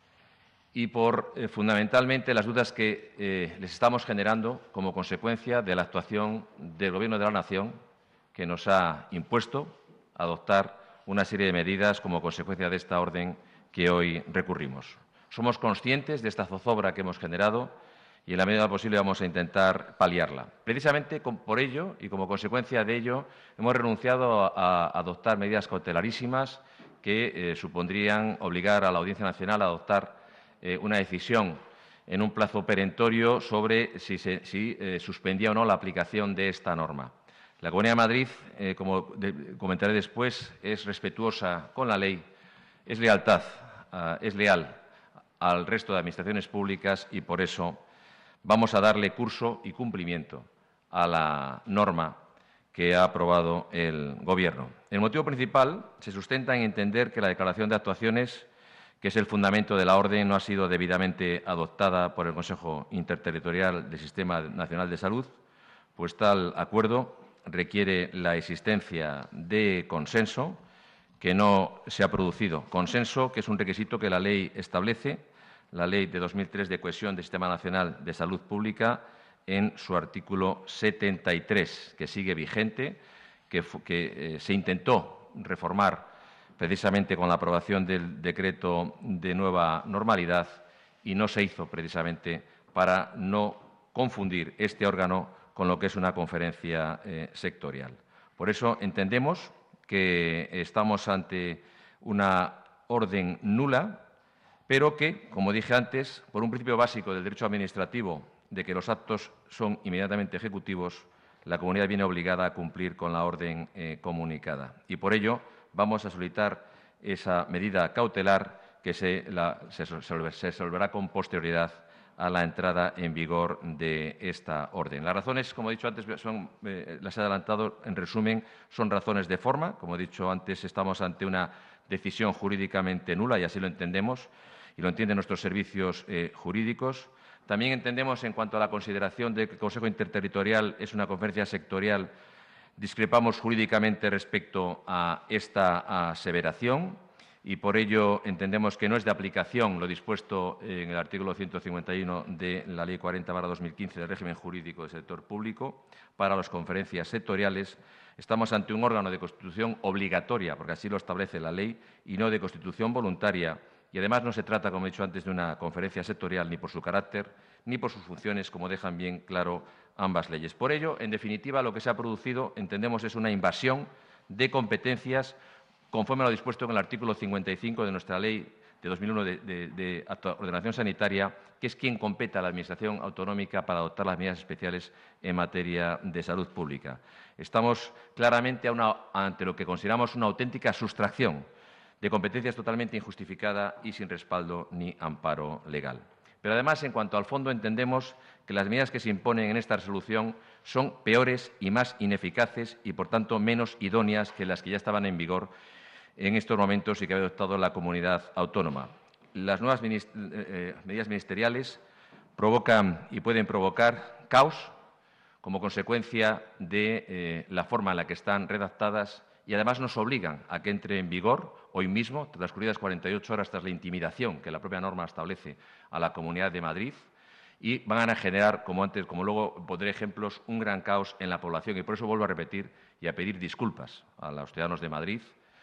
y por, eh, fundamentalmente, las dudas que eh, les estamos generando como consecuencia de la actuación del Gobierno de la Nación, que nos ha impuesto adoptar una serie de medidas como consecuencia de esta orden que hoy recurrimos. Somos conscientes de esta zozobra que hemos generado y, en la medida posible, vamos a intentar paliarla. Precisamente por ello y como consecuencia de ello, hemos renunciado a adoptar medidas cautelarísimas que eh, supondrían obligar a la Audiencia Nacional a adoptar eh, una decisión en un plazo perentorio sobre si, se, si eh, suspendía o no la aplicación de esta norma. La Comunidad de Madrid, eh, como de, comentaré después, es respetuosa con la ley, es lealtad, uh, es leal al resto de administraciones públicas y, por eso, vamos a darle curso y cumplimiento a la norma que ha aprobado el Gobierno. El motivo principal se sustenta en entender que la declaración de actuaciones, que es el fundamento de la orden, no ha sido debidamente adoptada por el Consejo Interterritorial del Sistema Nacional de Salud, pues tal acuerdo requiere la existencia de consenso, que no se ha producido. Consenso, que es un requisito que la ley establece, la Ley de dos mil tres de Cohesión del Sistema Nacional de Salud Pública, en su artículo setenta y tres, que sigue vigente, que, que eh, se intentó reformar precisamente con la aprobación del decreto de nueva normalidad y no se hizo precisamente para no confundir este órgano con lo que es una conferencia eh, sectorial. Por eso entendemos que estamos ante una orden nula, pero que, como dije antes, por un principio básico del derecho administrativo de que los actos son inmediatamente ejecutivos, la comunidad viene obligada a cumplir con la orden eh, comunicada. Y por ello vamos a solicitar esa medida cautelar que se, la, se, se resolverá con posterioridad a la entrada en vigor de esta orden. Las razones, como he dicho antes, son, eh, las he adelantado, en resumen, son razones de forma. Como he dicho antes, estamos ante una decisión jurídicamente nula y así lo entendemos y lo entienden nuestros servicios eh, jurídicos. También entendemos, en cuanto a la consideración de que el Consejo Interterritorial es una conferencia sectorial, discrepamos jurídicamente respecto a esta aseveración y, por ello, entendemos que no es de aplicación lo dispuesto en el artículo ciento cincuenta y uno de la Ley cuarenta barra dos mil quince del régimen jurídico del sector público para las conferencias sectoriales. Estamos ante un órgano de constitución obligatoria, porque así lo establece la ley, y no de constitución voluntaria. Y, además, no se trata, como he dicho antes, de una conferencia sectorial ni por su carácter ni por sus funciones, como dejan bien claro ambas leyes. Por ello, en definitiva, lo que se ha producido, entendemos, es una invasión de competencias conforme a lo dispuesto en el artículo cincuenta y cinco de nuestra Ley de dos mil uno de, de, de ordenación sanitaria, que es quien compete a la Administración autonómica para adoptar las medidas especiales en materia de salud pública. Estamos claramente a una, ante lo que consideramos una auténtica sustracción de competencias totalmente injustificada y sin respaldo ni amparo legal. Pero, además, en cuanto al fondo, entendemos que las medidas que se imponen en esta resolución son peores y más ineficaces y, por tanto, menos idóneas que las que ya estaban en vigor en estos momentos y que había adoptado la comunidad autónoma. Las nuevas minist- eh, medidas ministeriales provocan y pueden provocar caos como consecuencia de eh, la forma en la que están redactadas y, además, nos obligan a que entre en vigor hoy mismo, transcurridas cuarenta y ocho horas tras la intimidación que la propia norma establece a la Comunidad de Madrid, y van a generar, como antes, como luego pondré ejemplos, un gran caos en la población. Y por eso vuelvo a repetir y a pedir disculpas a los ciudadanos de Madrid,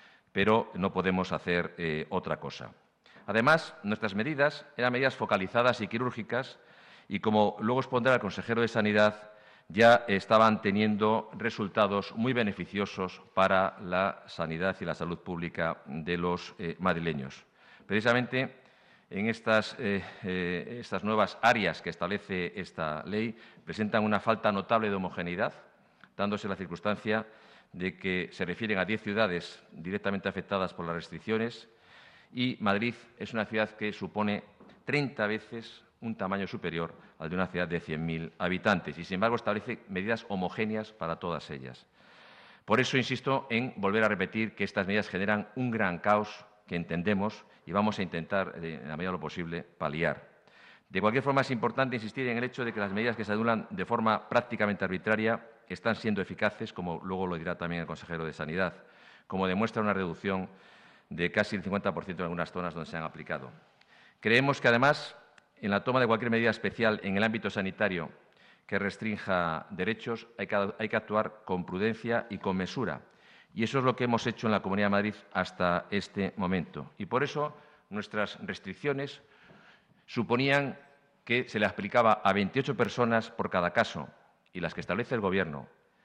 pero no podemos hacer eh, otra cosa. Además, nuestras medidas eran medidas focalizadas y quirúrgicas y, como luego expondrá el consejero de Sanidad, ya estaban teniendo resultados muy beneficiosos para la sanidad y la salud pública de los eh, madrileños. Precisamente, en estas, eh, eh, estas nuevas áreas que establece esta ley presentan una falta notable de homogeneidad, dándose la circunstancia de que se refieren a diez ciudades directamente afectadas por las restricciones y Madrid es una ciudad que supone treinta veces un tamaño superior al de una ciudad de cien mil habitantes y, sin embargo, establece medidas homogéneas para todas ellas. Por eso insisto en volver a repetir que estas medidas generan un gran caos que entendemos y vamos a intentar, en la medida de lo posible, paliar. De cualquier forma, es importante insistir en el hecho de que las medidas que se anulan de forma prácticamente arbitraria están siendo eficaces, como luego lo dirá también el consejero de Sanidad, como demuestra una reducción de casi el cincuenta por ciento en algunas zonas donde se han aplicado. Creemos que, además, en la toma de cualquier medida especial en el ámbito sanitario que restrinja derechos, hay que, hay que actuar con prudencia y con mesura. Y eso es lo que hemos hecho en la Comunidad de Madrid hasta este momento. Y por eso nuestras restricciones suponían que se le aplicaba a veintiocho personas por cada caso y las que establece el Gobierno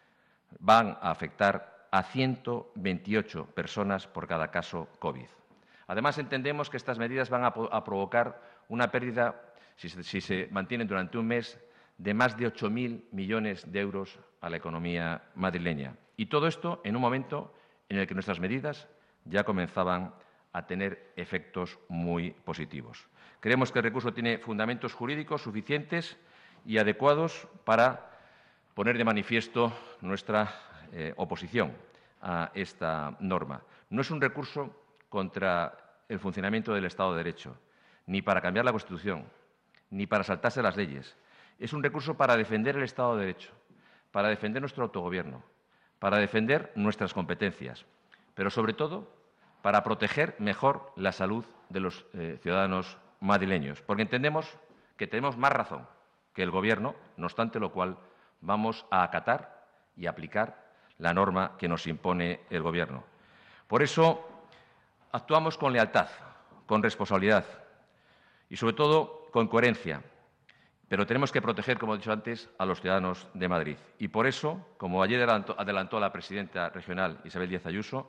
van a afectar a ciento veintiocho personas por cada caso COVID. Además, entendemos que estas medidas van a, a provocar una pérdida, si se, si se mantienen durante un mes, de más de ocho mil millones de euros a la economía madrileña. Y todo esto en un momento en el que nuestras medidas ya comenzaban a tener efectos muy positivos. Creemos que el recurso tiene fundamentos jurídicos suficientes y adecuados para poner de manifiesto nuestra eh, oposición a esta norma. No es un recurso contra el funcionamiento del Estado de Derecho, ni para cambiar la Constitución, ni para saltarse las leyes. Es un recurso para defender el Estado de Derecho, para defender nuestro autogobierno, para defender nuestras competencias, pero sobre todo para proteger mejor la salud de los eh, ciudadanos madrileños, porque entendemos que tenemos más razón que el Gobierno, no obstante lo cual vamos a acatar y aplicar la norma que nos impone el Gobierno. Por eso actuamos con lealtad, con responsabilidad y, sobre todo, con coherencia. Pero tenemos que proteger, como he dicho antes, a los ciudadanos de Madrid. Y por eso, como ayer adelantó, adelantó la presidenta regional Isabel Díaz Ayuso,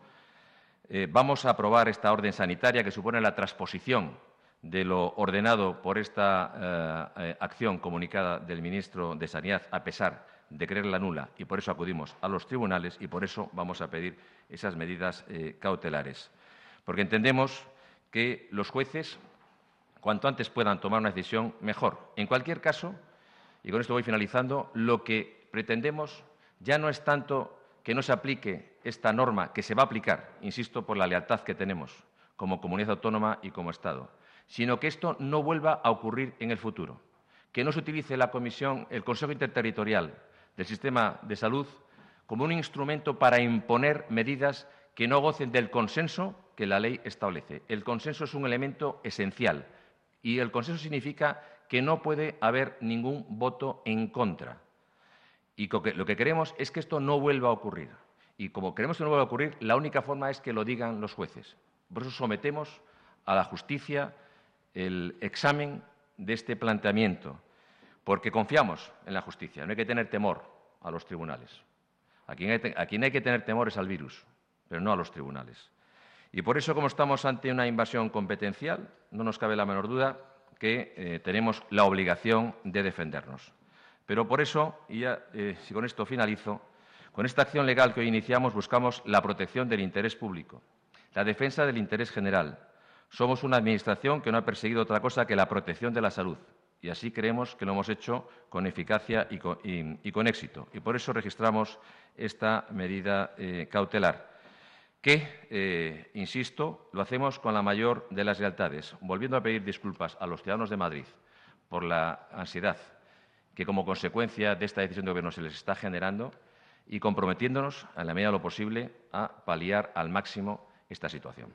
eh, vamos a aprobar esta orden sanitaria que supone la transposición de lo ordenado por esta eh, eh, acción comunicada del ministro de Sanidad, a pesar de creerla nula, y por eso acudimos a los tribunales y por eso vamos a pedir esas medidas eh, cautelares. Porque entendemos que los jueces, cuanto antes puedan tomar una decisión, mejor. En cualquier caso, y con esto voy finalizando, lo que pretendemos ya no es tanto que no se aplique esta norma, que se va a aplicar, insisto, por la lealtad que tenemos como comunidad autónoma y como Estado, sino que esto no vuelva a ocurrir en el futuro, que no se utilice la Comisión, el Consejo Interterritorial del Sistema de Salud como un instrumento para imponer medidas que no gocen del consenso que la ley establece. El consenso es un elemento esencial. Y el consenso significa que no puede haber ningún voto en contra. Y lo que queremos es que esto no vuelva a ocurrir. Y como queremos que no vuelva a ocurrir, la única forma es que lo digan los jueces. Por eso sometemos a la justicia el examen de este planteamiento, porque confiamos en la justicia. No hay que tener temor a los tribunales. A quien hay, a quien hay que tener temor es al virus, pero no a los tribunales. Y por eso, como estamos ante una invasión competencial, no nos cabe la menor duda que eh, tenemos la obligación de defendernos. Pero por eso, y ya, eh, si con esto finalizo, con esta acción legal que hoy iniciamos buscamos la protección del interés público, la defensa del interés general. Somos una Administración que no ha perseguido otra cosa que la protección de la salud. Y así creemos que lo hemos hecho con eficacia y con, y, y con éxito. Y por eso registramos esta medida eh, cautelar, que, eh, insisto, lo hacemos con la mayor de las lealtades, volviendo a pedir disculpas a los ciudadanos de Madrid por la ansiedad que, como consecuencia de esta decisión de Gobierno, se les está generando y comprometiéndonos, en la medida de lo posible, a paliar al máximo esta situación.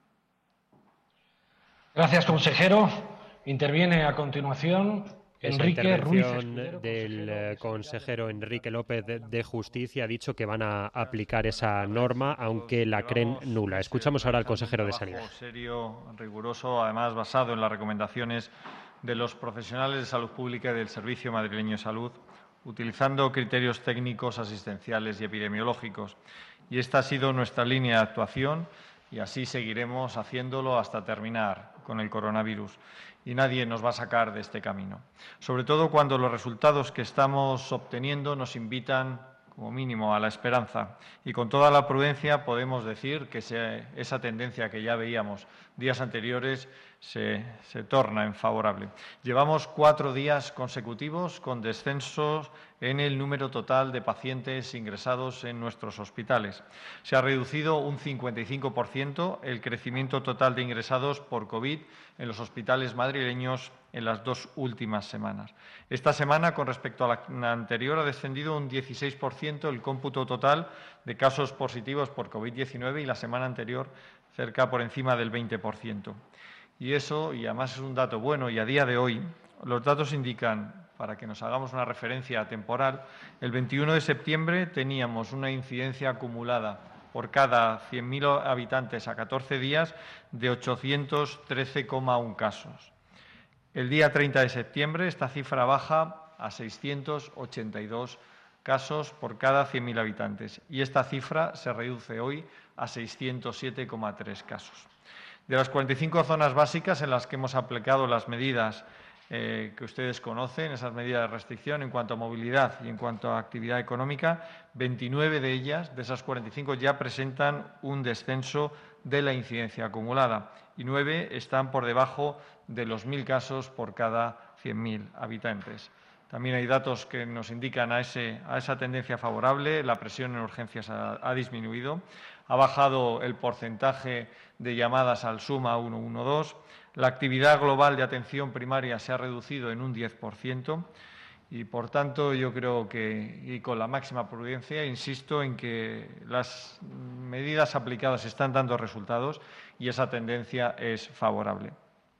Gracias, consejero. Interviene a continuación Esa Enrique Ruiz intervención del consejero Enrique López de Justicia ha dicho que van a aplicar esa norma, aunque la creen nula. Escuchamos ahora al consejero de Sanidad. Serio, riguroso, además basado en las recomendaciones de los profesionales de salud pública y del Servicio Madrileño de Salud, utilizando criterios técnicos, asistenciales y epidemiológicos. Y esta ha sido nuestra línea de actuación y así seguiremos haciéndolo hasta terminar con el coronavirus. Y nadie nos va a sacar de este camino. Sobre todo cuando los resultados que estamos obteniendo nos invitan, como mínimo, a la esperanza. Y con toda la prudencia podemos decir que se, esa tendencia que ya veíamos días anteriores se, se torna en favorable. Llevamos cuatro días consecutivos con descensos en el número total de pacientes ingresados en nuestros hospitales. Se ha reducido un cincuenta y cinco por ciento el crecimiento total de ingresados por COVID en los hospitales madrileños en las dos últimas semanas. Esta semana, con respecto a la anterior, ha descendido un dieciséis por ciento el cómputo total de casos positivos por COVID diecinueve y la semana anterior cerca por encima del veinte por ciento. Y eso, y además es un dato bueno, y a día de hoy los datos indican, para que nos hagamos una referencia temporal, el veintiuno de septiembre teníamos una incidencia acumulada por cada cien mil habitantes a catorce días de ochocientos trece coma uno casos. El día treinta de septiembre esta cifra baja a seiscientos ochenta y dos casos por cada cien mil habitantes y esta cifra se reduce hoy a seiscientos siete coma tres casos. De las cuarenta y cinco zonas básicas en las que hemos aplicado las medidas eh, que ustedes conocen, esas medidas de restricción en cuanto a movilidad y en cuanto a actividad económica, veintinueve de ellas, de esas cuarenta y cinco, ya presentan un descenso de la incidencia acumulada y nueve están por debajo de los mil casos por cada cien mil habitantes. También hay datos que nos indican a, ese, a esa tendencia favorable. La presión en urgencias ha, ha disminuido, ha bajado el porcentaje de llamadas al SUMA uno uno dos, la actividad global de atención primaria se ha reducido en un diez por ciento y, por tanto, yo creo que, y con la máxima prudencia, insisto en que las medidas aplicadas están dando resultados y esa tendencia es favorable.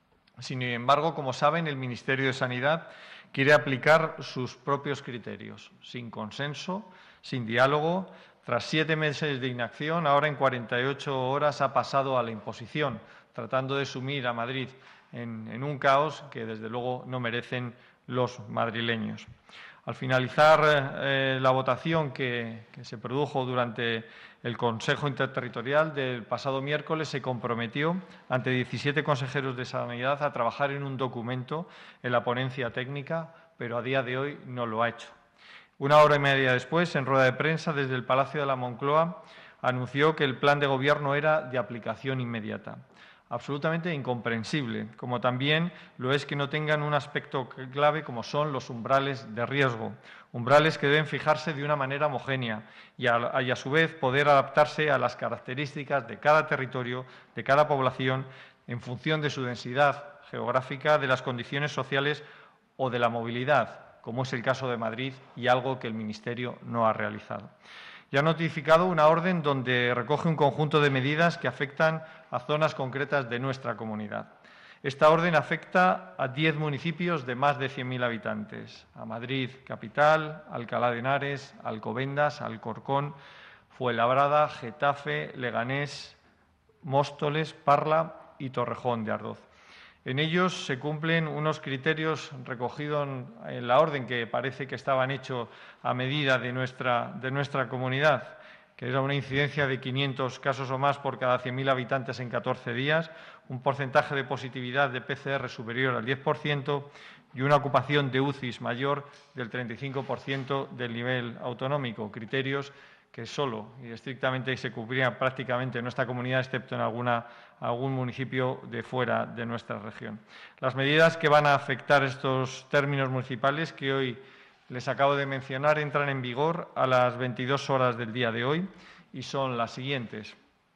Sin embargo, como saben, el Ministerio de Sanidad quiere aplicar sus propios criterios, sin consenso, sin diálogo. Tras siete meses de inacción, ahora en cuarenta y ocho horas ha pasado a la imposición, tratando de sumir a Madrid en, en un caos que, desde luego, no merecen los madrileños. Al finalizar eh, la votación que, que se produjo durante el Consejo Interterritorial del pasado miércoles, se comprometió ante diecisiete consejeros de Sanidad a trabajar en un documento en la ponencia técnica, pero a día de hoy no lo ha hecho. Una hora y media después, en rueda de prensa, desde el Palacio de la Moncloa, anunció que el plan de Gobierno era de aplicación inmediata. Absolutamente incomprensible, como también lo es que no tengan un aspecto clave como son los umbrales de riesgo, umbrales que deben fijarse de una manera homogénea y a, y a su vez poder adaptarse a las características de cada territorio, de cada población, en función de su densidad geográfica, de las condiciones sociales o de la movilidad, como es el caso de Madrid y algo que el Ministerio no ha realizado. Ya ha notificado una orden donde recoge un conjunto de medidas que afectan a zonas concretas de nuestra comunidad. Esta orden afecta a diez municipios de más de cien mil habitantes, a Madrid capital, Alcalá de Henares, Alcobendas, Alcorcón, Fuenlabrada, Getafe, Leganés, Móstoles, Parla y Torrejón de Ardoz. En ellos se cumplen unos criterios recogidos en la orden que parece que estaban hechos a medida de nuestra, de nuestra comunidad, que era una incidencia de quinientos casos o más por cada cien mil habitantes en catorce días, un porcentaje de positividad de P C R superior al diez por ciento y una ocupación de U C Is mayor del treinta y cinco por ciento del nivel autonómico, criterios que solo y estrictamente se cumplían prácticamente en nuestra comunidad, excepto en alguna, algún municipio de fuera de nuestra región. Las medidas que van a afectar estos términos municipales que hoy les acabo de mencionar entran en vigor a las veintidós horas del día de hoy y son las siguientes.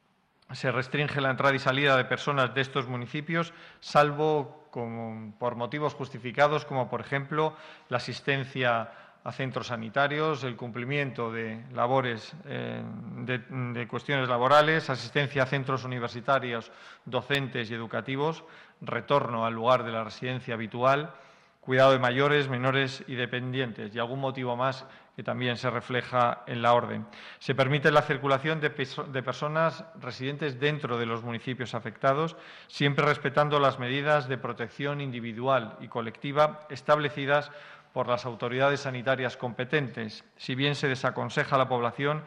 Se restringe la entrada y salida de personas de estos municipios, salvo con, por motivos justificados, como por ejemplo la asistencia a centros sanitarios, el cumplimiento de labores eh, de, de cuestiones laborales, asistencia a centros universitarios, docentes y educativos, retorno al lugar de la residencia habitual, cuidado de mayores, menores y dependientes y algún motivo más que también se refleja en la orden. Se permite la circulación de, de personas residentes dentro de los municipios afectados, siempre respetando las medidas de protección individual y colectiva establecidas por las autoridades sanitarias competentes, si bien se desaconseja a la población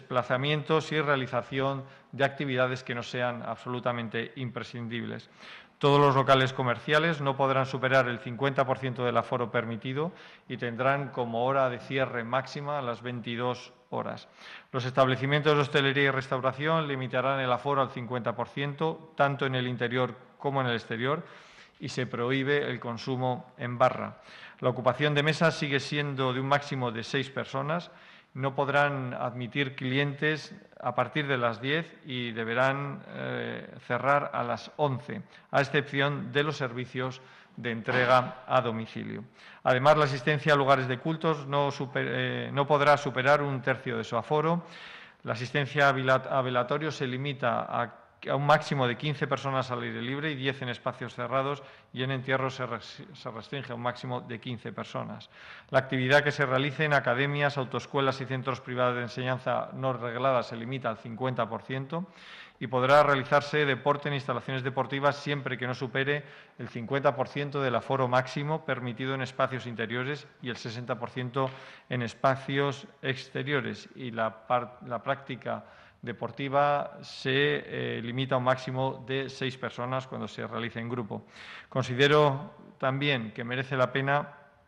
desplazamientos y realización de actividades que no sean absolutamente imprescindibles. Todos los locales comerciales no podrán superar el cincuenta por ciento del aforo permitido y tendrán como hora de cierre máxima las veintidós horas. Los establecimientos de hostelería y restauración limitarán el aforo al cincuenta por ciento, tanto en el interior como en el exterior, y se prohíbe el consumo en barra. La ocupación de mesas sigue siendo de un máximo de seis personas. No podrán admitir clientes a partir de las diez y deberán eh, cerrar a las once, a excepción de los servicios de entrega a domicilio. Además, la asistencia a lugares de cultos no, super, eh, no podrá superar un tercio de su aforo. La asistencia a velatorios se limita a a un máximo de quince personas al aire libre y diez en espacios cerrados, y en entierros se, res, se restringe a un máximo de quince personas. La actividad que se realice en academias, autoescuelas y centros privados de enseñanza no reglada se limita al cincuenta por ciento y podrá realizarse deporte en instalaciones deportivas siempre que no supere el cincuenta por ciento del aforo máximo permitido en espacios interiores y el sesenta por ciento en espacios exteriores, y la, par, la práctica deportiva se eh, limita a un máximo de seis personas cuando se realice en grupo. Considero también que merece la pena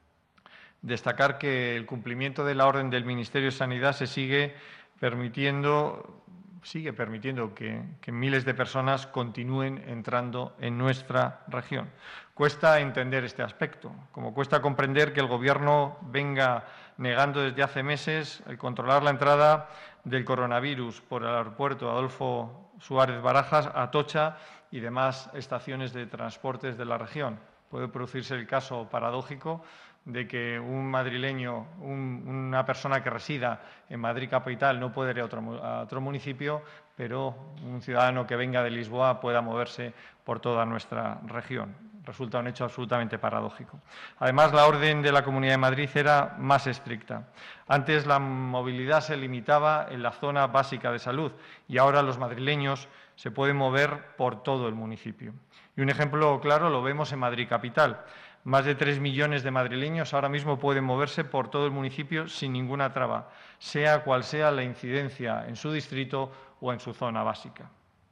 destacar que el cumplimiento de la orden del Ministerio de Sanidad se sigue permitiendo, sigue permitiendo que, que miles de personas continúen entrando en nuestra región. Cuesta entender este aspecto, como cuesta comprender que el Gobierno venga negando desde hace meses el controlar la entrada del coronavirus por el aeropuerto Adolfo Suárez Barajas, Atocha y demás estaciones de transportes de la región. Puede producirse el caso paradójico de que un madrileño, un, una persona que resida en Madrid capital no puede ir a otro, a otro municipio, pero un ciudadano que venga de Lisboa pueda moverse por toda nuestra región. Resulta un hecho absolutamente paradójico. Además, la orden de la Comunidad de Madrid era más estricta. Antes la movilidad se limitaba en la zona básica de salud y ahora los madrileños se pueden mover por todo el municipio. Y un ejemplo claro lo vemos en Madrid capital. Más de tres millones de madrileños ahora mismo pueden moverse por todo el municipio sin ninguna traba, sea cual sea la incidencia en su distrito o en su zona básica.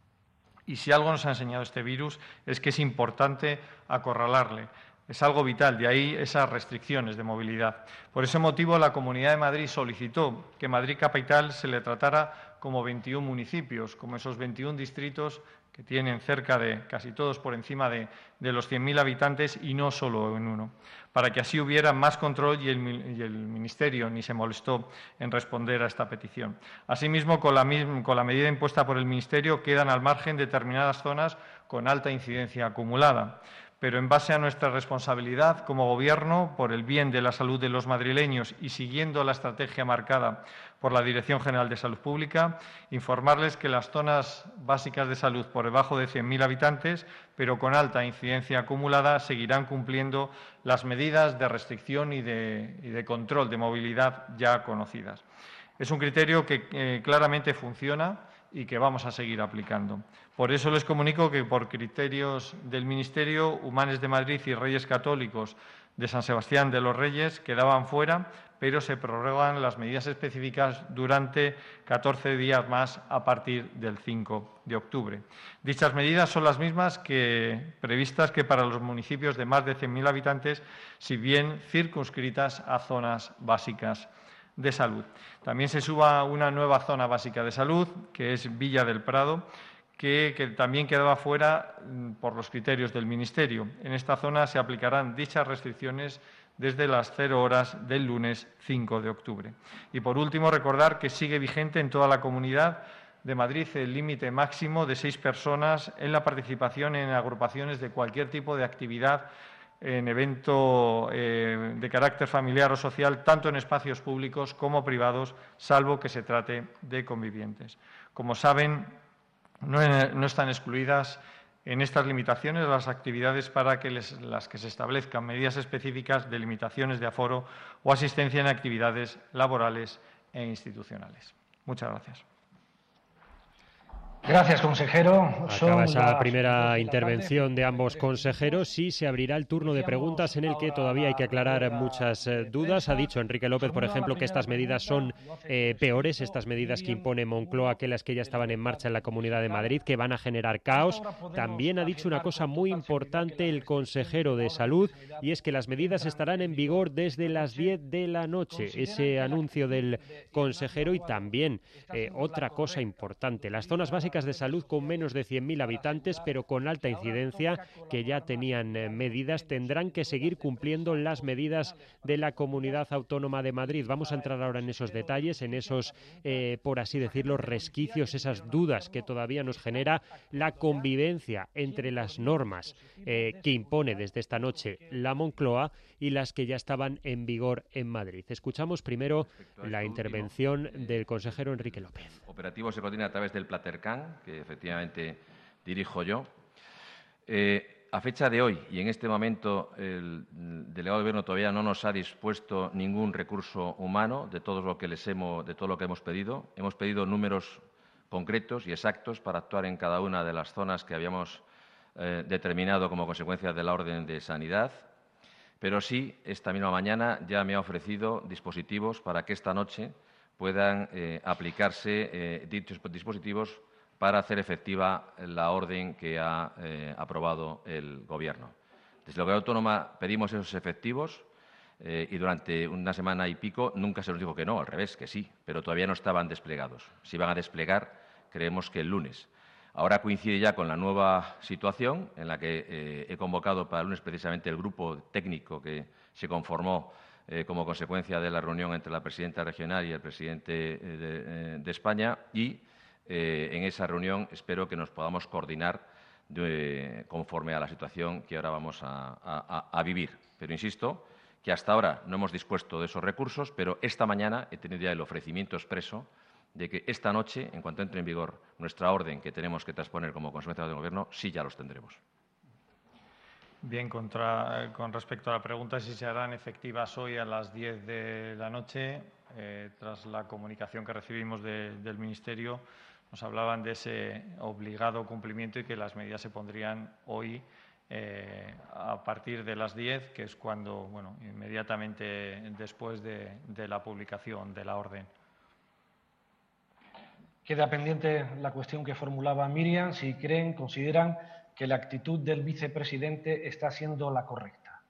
Y si algo nos ha enseñado este virus es que es importante acorralarle. Es algo vital, de ahí esas restricciones de movilidad. Por ese motivo, la Comunidad de Madrid solicitó que Madrid capital se le tratara como veintiún municipios, como esos veintiún distritos que tienen cerca de, casi todos por encima de, de los cien mil habitantes y no solo en uno, para que así hubiera más control y el, y el Ministerio ni se molestó en responder a esta petición. Asimismo, con la, con la medida impuesta por el Ministerio quedan al margen determinadas zonas con alta incidencia acumulada. Pero en base a nuestra responsabilidad como Gobierno, por el bien de la salud de los madrileños y siguiendo la estrategia marcada por la Dirección General de Salud Pública, informarles que las zonas básicas de salud por debajo de cien mil habitantes, pero con alta incidencia acumulada, seguirán cumpliendo las medidas de restricción y de, y de control de movilidad ya conocidas. Es un criterio que eh, claramente funciona y que vamos a seguir aplicando. Por eso les comunico que, por criterios del Ministerio, Humanes de Madrid y Reyes Católicos de San Sebastián de los Reyes quedaban fuera, pero se prorrogan las medidas específicas durante catorce días más a partir del cinco de octubre. Dichas medidas son las mismas que previstas que para los municipios de más de cien mil habitantes, si bien circunscritas a zonas básicas de salud. También se suba una nueva zona básica de salud, que es Villa del Prado, que, que también quedaba fuera por los criterios del Ministerio. En esta zona se aplicarán dichas restricciones desde las cero horas del lunes cinco de octubre. Y, por último, recordar que sigue vigente en toda la Comunidad de Madrid el límite máximo de seis personas en la participación en agrupaciones de cualquier tipo de actividad en evento eh, de carácter familiar o social, tanto en espacios públicos como privados, salvo que se trate de convivientes. Como saben, no, no están excluidas en estas limitaciones las actividades para que les, las que se establezcan medidas específicas de limitaciones de aforo o asistencia en actividades laborales e institucionales. Muchas gracias. Gracias, consejero. Acaba esa primera intervención de ambos consejeros y se abrirá el turno de preguntas en el que todavía hay que aclarar muchas eh, dudas. Ha dicho Enrique López, por ejemplo, que estas medidas son eh, peores, estas medidas que impone Moncloa que las que ya estaban en marcha en la Comunidad de Madrid, que van a generar caos. También ha dicho una cosa muy importante el consejero de Salud, y es que las medidas estarán en vigor desde las diez de la noche. Ese anuncio del consejero. Y también eh, otra cosa importante, las zonas básicas de salud con menos de cien mil habitantes, pero con alta incidencia, que ya tenían eh, medidas, tendrán que seguir cumpliendo las medidas de la Comunidad Autónoma de Madrid. Vamos a entrar ahora en esos detalles, en esos, eh, por así decirlo, resquicios, esas dudas que todavía nos genera la convivencia entre las normas eh, que impone desde esta noche la Moncloa y las que ya estaban en vigor en Madrid. Escuchamos primero la intervención del consejero Enrique López. Operativo se coordina a través del Platercan, que efectivamente dirijo yo. Eh, a fecha de hoy y en este momento el delegado de Gobierno todavía no nos ha dispuesto ningún recurso humano de todo lo que les hemos, de todo lo que hemos pedido. Hemos pedido números concretos y exactos para actuar en cada una de las zonas que habíamos eh, determinado como consecuencia de la orden de sanidad. Pero sí, esta misma mañana ya me ha ofrecido dispositivos para que esta noche puedan eh, aplicarse eh, dichos dispositivos para hacer efectiva la orden que ha eh, aprobado el Gobierno. Desde la Comunidad Autónoma pedimos esos efectivos eh, y durante una semana y pico nunca se nos dijo que no, al revés, que sí, pero todavía no estaban desplegados. Se iban a desplegar, creemos que el lunes. Ahora coincide ya con la nueva situación en la que eh, he convocado para el lunes precisamente el grupo técnico que se conformó eh, como consecuencia de la reunión entre la presidenta regional y el presidente eh, de, eh, de España y eh, en esa reunión espero que nos podamos coordinar de, conforme a la situación que ahora vamos a, a, a vivir. Pero insisto que hasta ahora no hemos dispuesto de esos recursos, pero esta mañana he tenido ya el ofrecimiento expreso de que esta noche, en cuanto entre en vigor nuestra orden que tenemos que transponer como consecuencia del Gobierno, sí ya los tendremos. Bien, contra, con respecto a la pregunta si se harán efectivas hoy a las diez de la noche, eh, tras la comunicación que recibimos de, del Ministerio, nos hablaban de ese obligado cumplimiento y que las medidas se pondrían hoy eh, a partir de las diez, que es cuando, bueno, inmediatamente después de, de la publicación de la orden. Queda pendiente la cuestión que formulaba Miriam, si creen, consideran que la actitud del vicepresidente está siendo la correcta.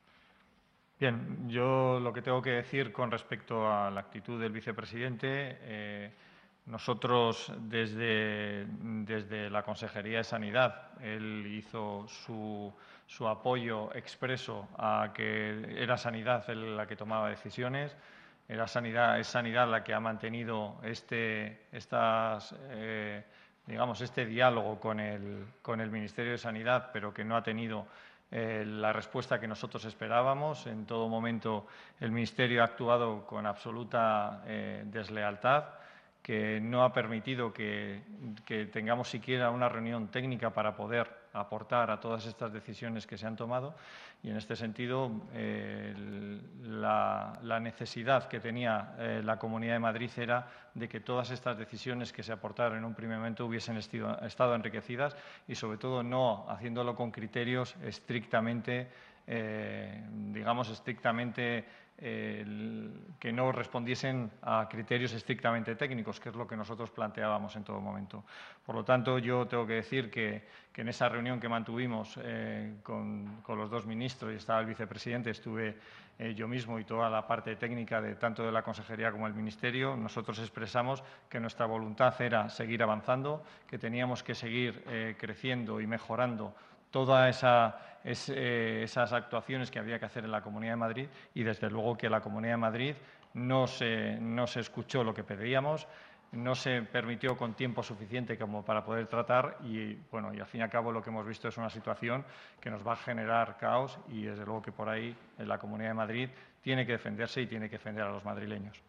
Bien, yo lo que tengo que decir con respecto a la actitud del vicepresidente, eh, nosotros desde, desde la Consejería de Sanidad, él hizo su, su apoyo expreso a que era Sanidad la que tomaba decisiones. Era sanidad, es Sanidad la que ha mantenido este, estas, eh, digamos, este diálogo con el, con el Ministerio de Sanidad, pero que no ha tenido eh, la respuesta que nosotros esperábamos. En todo momento el Ministerio ha actuado con absoluta eh, deslealtad, que no ha permitido que, que tengamos siquiera una reunión técnica para poder aportar a todas estas decisiones que se han tomado. Y en este sentido, eh, la, la necesidad que tenía eh, la Comunidad de Madrid era de que todas estas decisiones que se aportaron en un primer momento hubiesen estido, estado enriquecidas y, sobre todo, no haciéndolo con criterios estrictamente, eh, digamos, estrictamente eh, que no respondiesen a criterios estrictamente técnicos, que es lo que nosotros planteábamos en todo momento. Por lo tanto, yo tengo que decir que, que en esa reunión que mantuvimos eh, con, con los dos ministros y estaba el vicepresidente, estuve eh, yo mismo y toda la parte técnica de tanto de la Consejería como del Ministerio, nosotros expresamos que nuestra voluntad era seguir avanzando, que teníamos que seguir eh, creciendo y mejorando todas esa, es, eh, esas actuaciones que había que hacer en la Comunidad de Madrid y, desde luego, que la Comunidad de Madrid no se, no se escuchó lo que pedíamos, no se permitió con tiempo suficiente como para poder tratar y, bueno, y al fin y al cabo lo que hemos visto es una situación que nos va a generar caos y, desde luego, que por ahí en la Comunidad de Madrid tiene que defenderse y tiene que defender a los madrileños.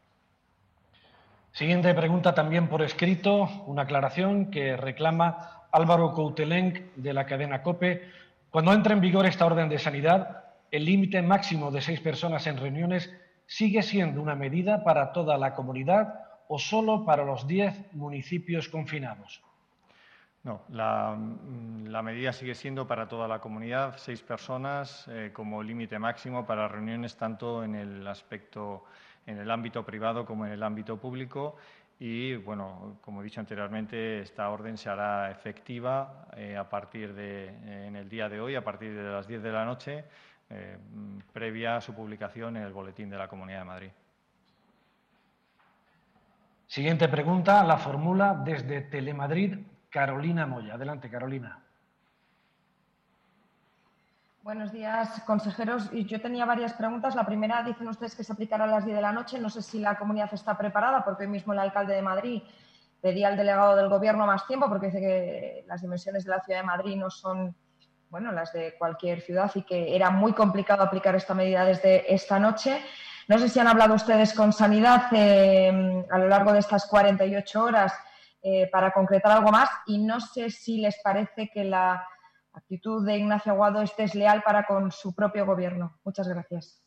Siguiente pregunta también por escrito, una aclaración que reclama Álvaro Coutelenc, de la cadena COPE. Cuando entra en vigor esta orden de sanidad, el límite máximo de seis personas en reuniones sigue siendo una medida para toda la comunidad o solo para los diez municipios confinados. No, la, la medida sigue siendo para toda la comunidad, seis personas eh, como límite máximo para reuniones tanto en el aspecto, en el ámbito privado como en el ámbito público. Y, bueno, como he dicho anteriormente, esta orden se hará efectiva eh, a partir de, eh, en el día de hoy, a partir de las diez de la noche, eh, previa a su publicación en el Boletín de la Comunidad de Madrid. Siguiente pregunta, la formula desde Telemadrid, Carolina Moya. Adelante, Carolina. Buenos días, consejeros. Yo tenía varias preguntas. La primera, dicen ustedes que se aplicará a las diez de la noche. No sé si la comunidad está preparada, porque hoy mismo el alcalde de Madrid pedía al delegado del Gobierno más tiempo, porque dice que las dimensiones de la ciudad de Madrid no son, bueno, las de cualquier ciudad y que era muy complicado aplicar esta medida desde esta noche. No sé si han hablado ustedes con Sanidad eh, a lo largo de estas cuarenta y ocho horas eh, para concretar algo más, y no sé si les parece que la actitud de Ignacio Aguado es desleal para con su propio Gobierno. Muchas gracias.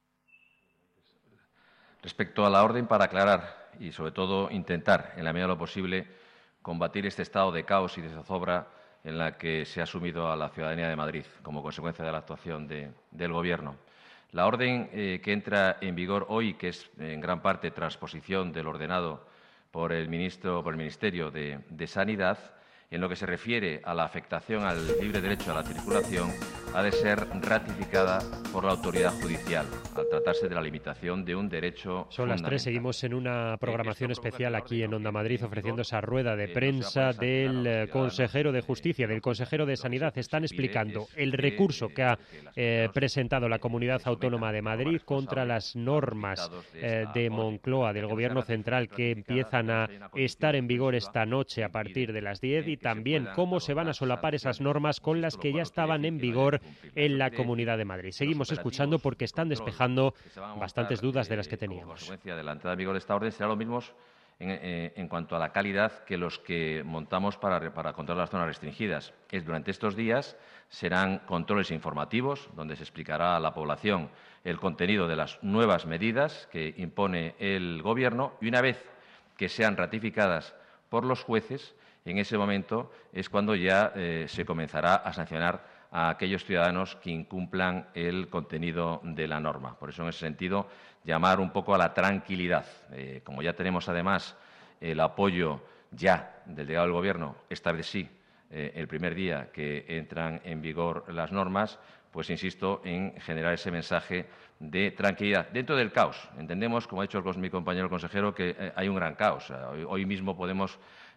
Respecto a la orden, para aclarar y, sobre todo, intentar, en la medida de lo posible, combatir este estado de caos y de zozobra en la que se ha sumido a la ciudadanía de Madrid como consecuencia de la actuación de, del Gobierno. La orden eh, que entra en vigor hoy, que es en gran parte transposición del ordenado por el, ministro, por el Ministerio de, de Sanidad, en lo que se refiere a la afectación al libre derecho a la circulación, ha de ser ratificada por la autoridad judicial, al tratarse de la limitación de un derecho Son las tres, seguimos en una programación especial aquí en Onda Madrid, ofreciendo esa rueda de prensa del consejero de Justicia, del consejero de Sanidad. Están explicando el recurso que ha eh, presentado la Comunidad Autónoma de Madrid contra las normas eh, de Moncloa, del Gobierno central, que empiezan a estar en vigor esta noche a partir de las diez, y también cómo se van a solapar esas normas con las que ya estaban en vigor en la Comunidad de Madrid. Seguimos escuchando porque están despejando bastantes dudas de las que teníamos. Como consecuencia de la entrada en vigor de esta orden, será lo mismo en, eh, en cuanto a la calidad que los que montamos para, para controlar las zonas restringidas. Es durante estos días serán controles informativos, donde se explicará a la población el contenido de las nuevas medidas que impone el Gobierno, y una vez que sean ratificadas por los jueces, en ese momento es cuando ya eh, se comenzará a sancionar a aquellos ciudadanos que incumplan el contenido de la norma. Por eso, en ese sentido, llamar un poco a la tranquilidad. Eh, como ya tenemos, además, el apoyo ya del delegado del Gobierno, esta vez sí, eh, el primer día que entran en vigor las normas, pues insisto en generar ese mensaje de tranquilidad. Dentro del caos, entendemos, como ha dicho mi compañero el consejero, que eh, hay un gran caos. Hoy, hoy mismo podemos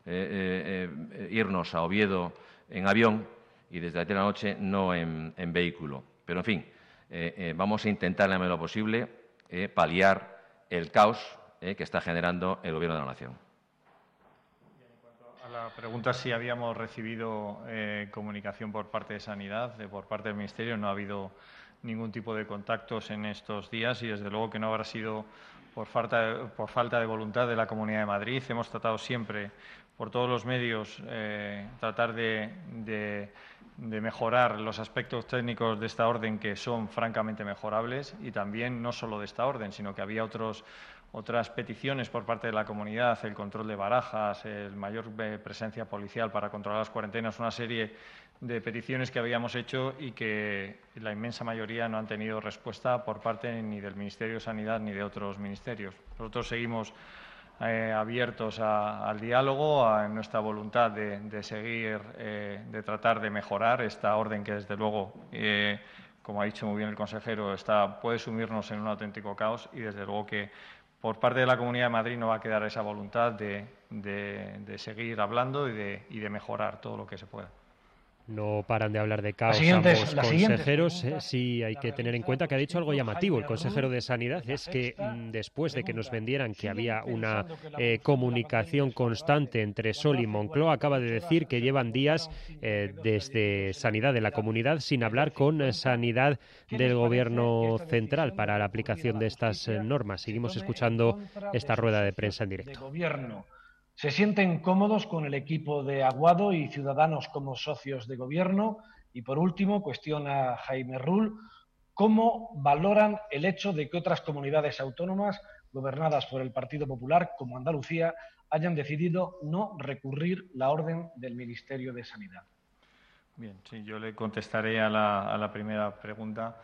eh, eh, irnos a Oviedo en avión y desde la noche no en, en vehículo. Pero, en fin, eh, eh, vamos a intentar, en la medida de lo posible, eh, paliar el caos eh, que está generando el Gobierno de la Nación. A la pregunta si habíamos recibido eh, comunicación por parte de Sanidad, de, por parte del Ministerio, no ha habido ningún tipo de contactos en estos días y, desde luego, que no habrá sido por falta de, por falta de voluntad de la Comunidad de Madrid. Hemos tratado siempre, por todos los medios, eh, tratar de, de, de mejorar los aspectos técnicos de esta orden, que son francamente mejorables, y también no solo de esta orden, sino que había otros, otras peticiones por parte de la comunidad, el control de barajas, el mayor eh, presencia policial para controlar las cuarentenas, una serie de peticiones que habíamos hecho y que la inmensa mayoría no han tenido respuesta por parte ni del Ministerio de Sanidad ni de otros ministerios. Nosotros seguimos Eh, abiertos a, al diálogo, a nuestra voluntad de, de seguir, eh, de tratar de mejorar esta orden que, desde luego, eh, como ha dicho muy bien el consejero, está, puede sumirnos en un auténtico caos, y, desde luego, que por parte de la Comunidad de Madrid no va a quedar esa voluntad de, de, de seguir hablando y de, y de mejorar todo lo que se pueda. No paran de hablar de caos siguiente, ambos consejeros. Eh, sí, hay que tener en cuenta que ha dicho algo llamativo el consejero de Sanidad, es que mm, después de que nos vendieran que había una eh, comunicación constante entre Sol y Moncloa, acaba de decir que llevan días eh, desde Sanidad de la Comunidad sin hablar con eh, Sanidad del Gobierno central para la aplicación de estas eh, normas. Seguimos escuchando esta rueda de prensa en directo. ¿Se sienten cómodos con el equipo de Aguado y Ciudadanos como socios de gobierno? Y, por último, cuestiona Jaime Rull, ¿Cómo valoran el hecho de que otras comunidades autónomas gobernadas por el Partido Popular, como Andalucía, hayan decidido no recurrir la orden del Ministerio de Sanidad? Bien, sí, yo le contestaré a la, a la primera pregunta.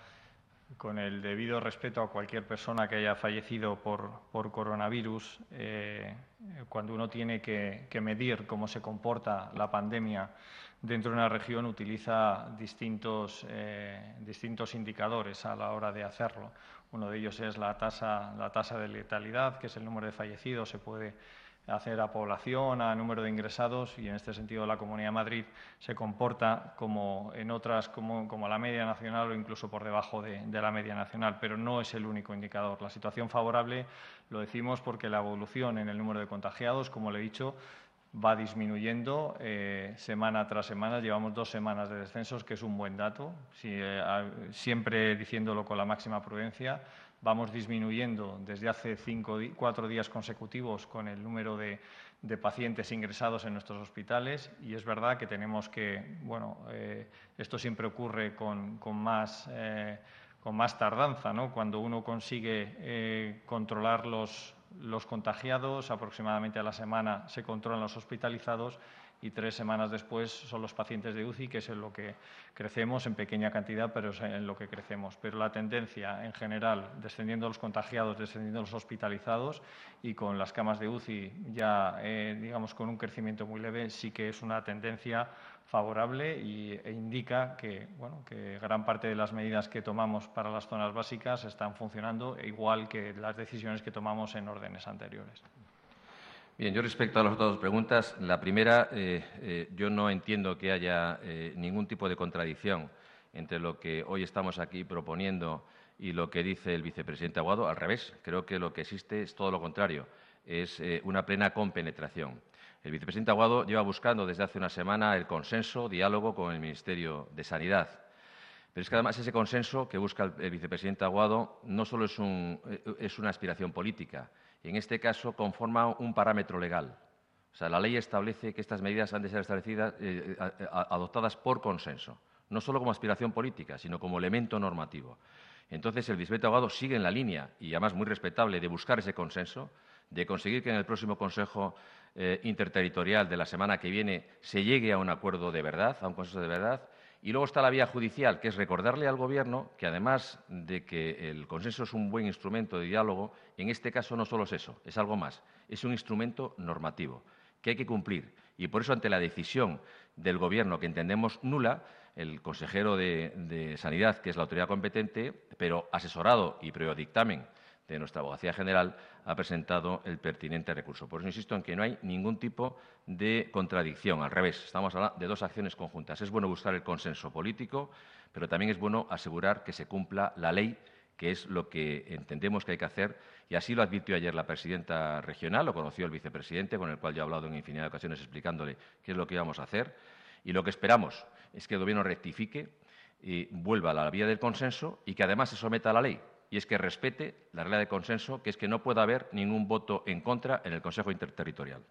Con el debido respeto a cualquier persona que haya fallecido por, por coronavirus, eh, cuando uno tiene que, que medir cómo se comporta la pandemia dentro de una región, utiliza distintos, eh, distintos indicadores a la hora de hacerlo. Uno de ellos es la tasa, la tasa de letalidad, que es el número de fallecidos. Se puede hacer a población, a número de ingresados, y en este sentido la Comunidad de Madrid se comporta como en otras, como, como la media nacional o incluso por debajo de, de la media nacional, pero no es el único indicador. La situación favorable lo decimos porque la evolución en el número de contagiados, como le he dicho, va disminuyendo eh, semana tras semana. Llevamos dos semanas de descensos, que es un buen dato, si, eh, a, siempre diciéndolo con la máxima prudencia. Vamos disminuyendo desde hace cinco, cuatro días consecutivos con el número de, de pacientes ingresados en nuestros hospitales, y es verdad que tenemos que, bueno, eh, esto siempre ocurre con, con, más, eh, con más tardanza, ¿no? Cuando uno consigue eh, controlar los, los contagiados, aproximadamente a la semana se controlan los hospitalizados, y tres semanas después son los pacientes de U C I, que es en lo que crecemos, en pequeña cantidad, pero es en lo que crecemos. Pero la tendencia en general, descendiendo los contagiados, descendiendo los hospitalizados, y con las camas de U C I ya, eh, digamos, con un crecimiento muy leve, sí que es una tendencia favorable y, e indica que, bueno, que gran parte de las medidas que tomamos para las zonas básicas están funcionando, igual que las decisiones que tomamos en órdenes anteriores. Bien, yo respecto a las otras dos preguntas, la primera, eh, eh, yo no entiendo que haya eh, ningún tipo de contradicción entre lo que hoy estamos aquí proponiendo y lo que dice el vicepresidente Aguado. Al revés, creo que lo que existe es todo lo contrario, es eh, una plena compenetración. El vicepresidente Aguado lleva buscando desde hace una semana el consenso, diálogo con el Ministerio de Sanidad. Pero es que además ese consenso que busca el, el vicepresidente Aguado no solo es, un, es una aspiración política, en este caso conforma un parámetro legal. O sea, la ley establece que estas medidas han de ser establecidas, eh, adoptadas por consenso, no solo como aspiración política, sino como elemento normativo. Entonces, el vicepresidente Aguado sigue en la línea, y además muy respetable, de buscar ese consenso, de conseguir que en el próximo Consejo eh, Interterritorial de la semana que viene se llegue a un acuerdo de verdad, a un consenso de verdad. Y luego está la vía judicial, que es recordarle al Gobierno que, además de que el consenso es un buen instrumento de diálogo, en este caso no solo es eso, es algo más. Es un instrumento normativo que hay que cumplir. Y por eso, ante la decisión del Gobierno, que entendemos nula, el consejero de, de Sanidad, que es la autoridad competente, pero asesorado y previo dictamen de nuestra Abogacía General, ha presentado el pertinente recurso. Por eso insisto en que no hay ningún tipo de contradicción. Al revés, estamos hablando de dos acciones conjuntas. Es bueno buscar el consenso político, pero también es bueno asegurar que se cumpla la ley, que es lo que entendemos que hay que hacer, y así lo advirtió ayer la presidenta regional, lo conoció el vicepresidente, con el cual yo he hablado en infinidad de ocasiones explicándole qué es lo que íbamos a hacer, y lo que esperamos es que el Gobierno rectifique y vuelva a la vía del consenso, y que además se someta a la ley, y es que respete la regla de consenso, que es que no pueda haber ningún voto en contra en el Consejo Interterritorial.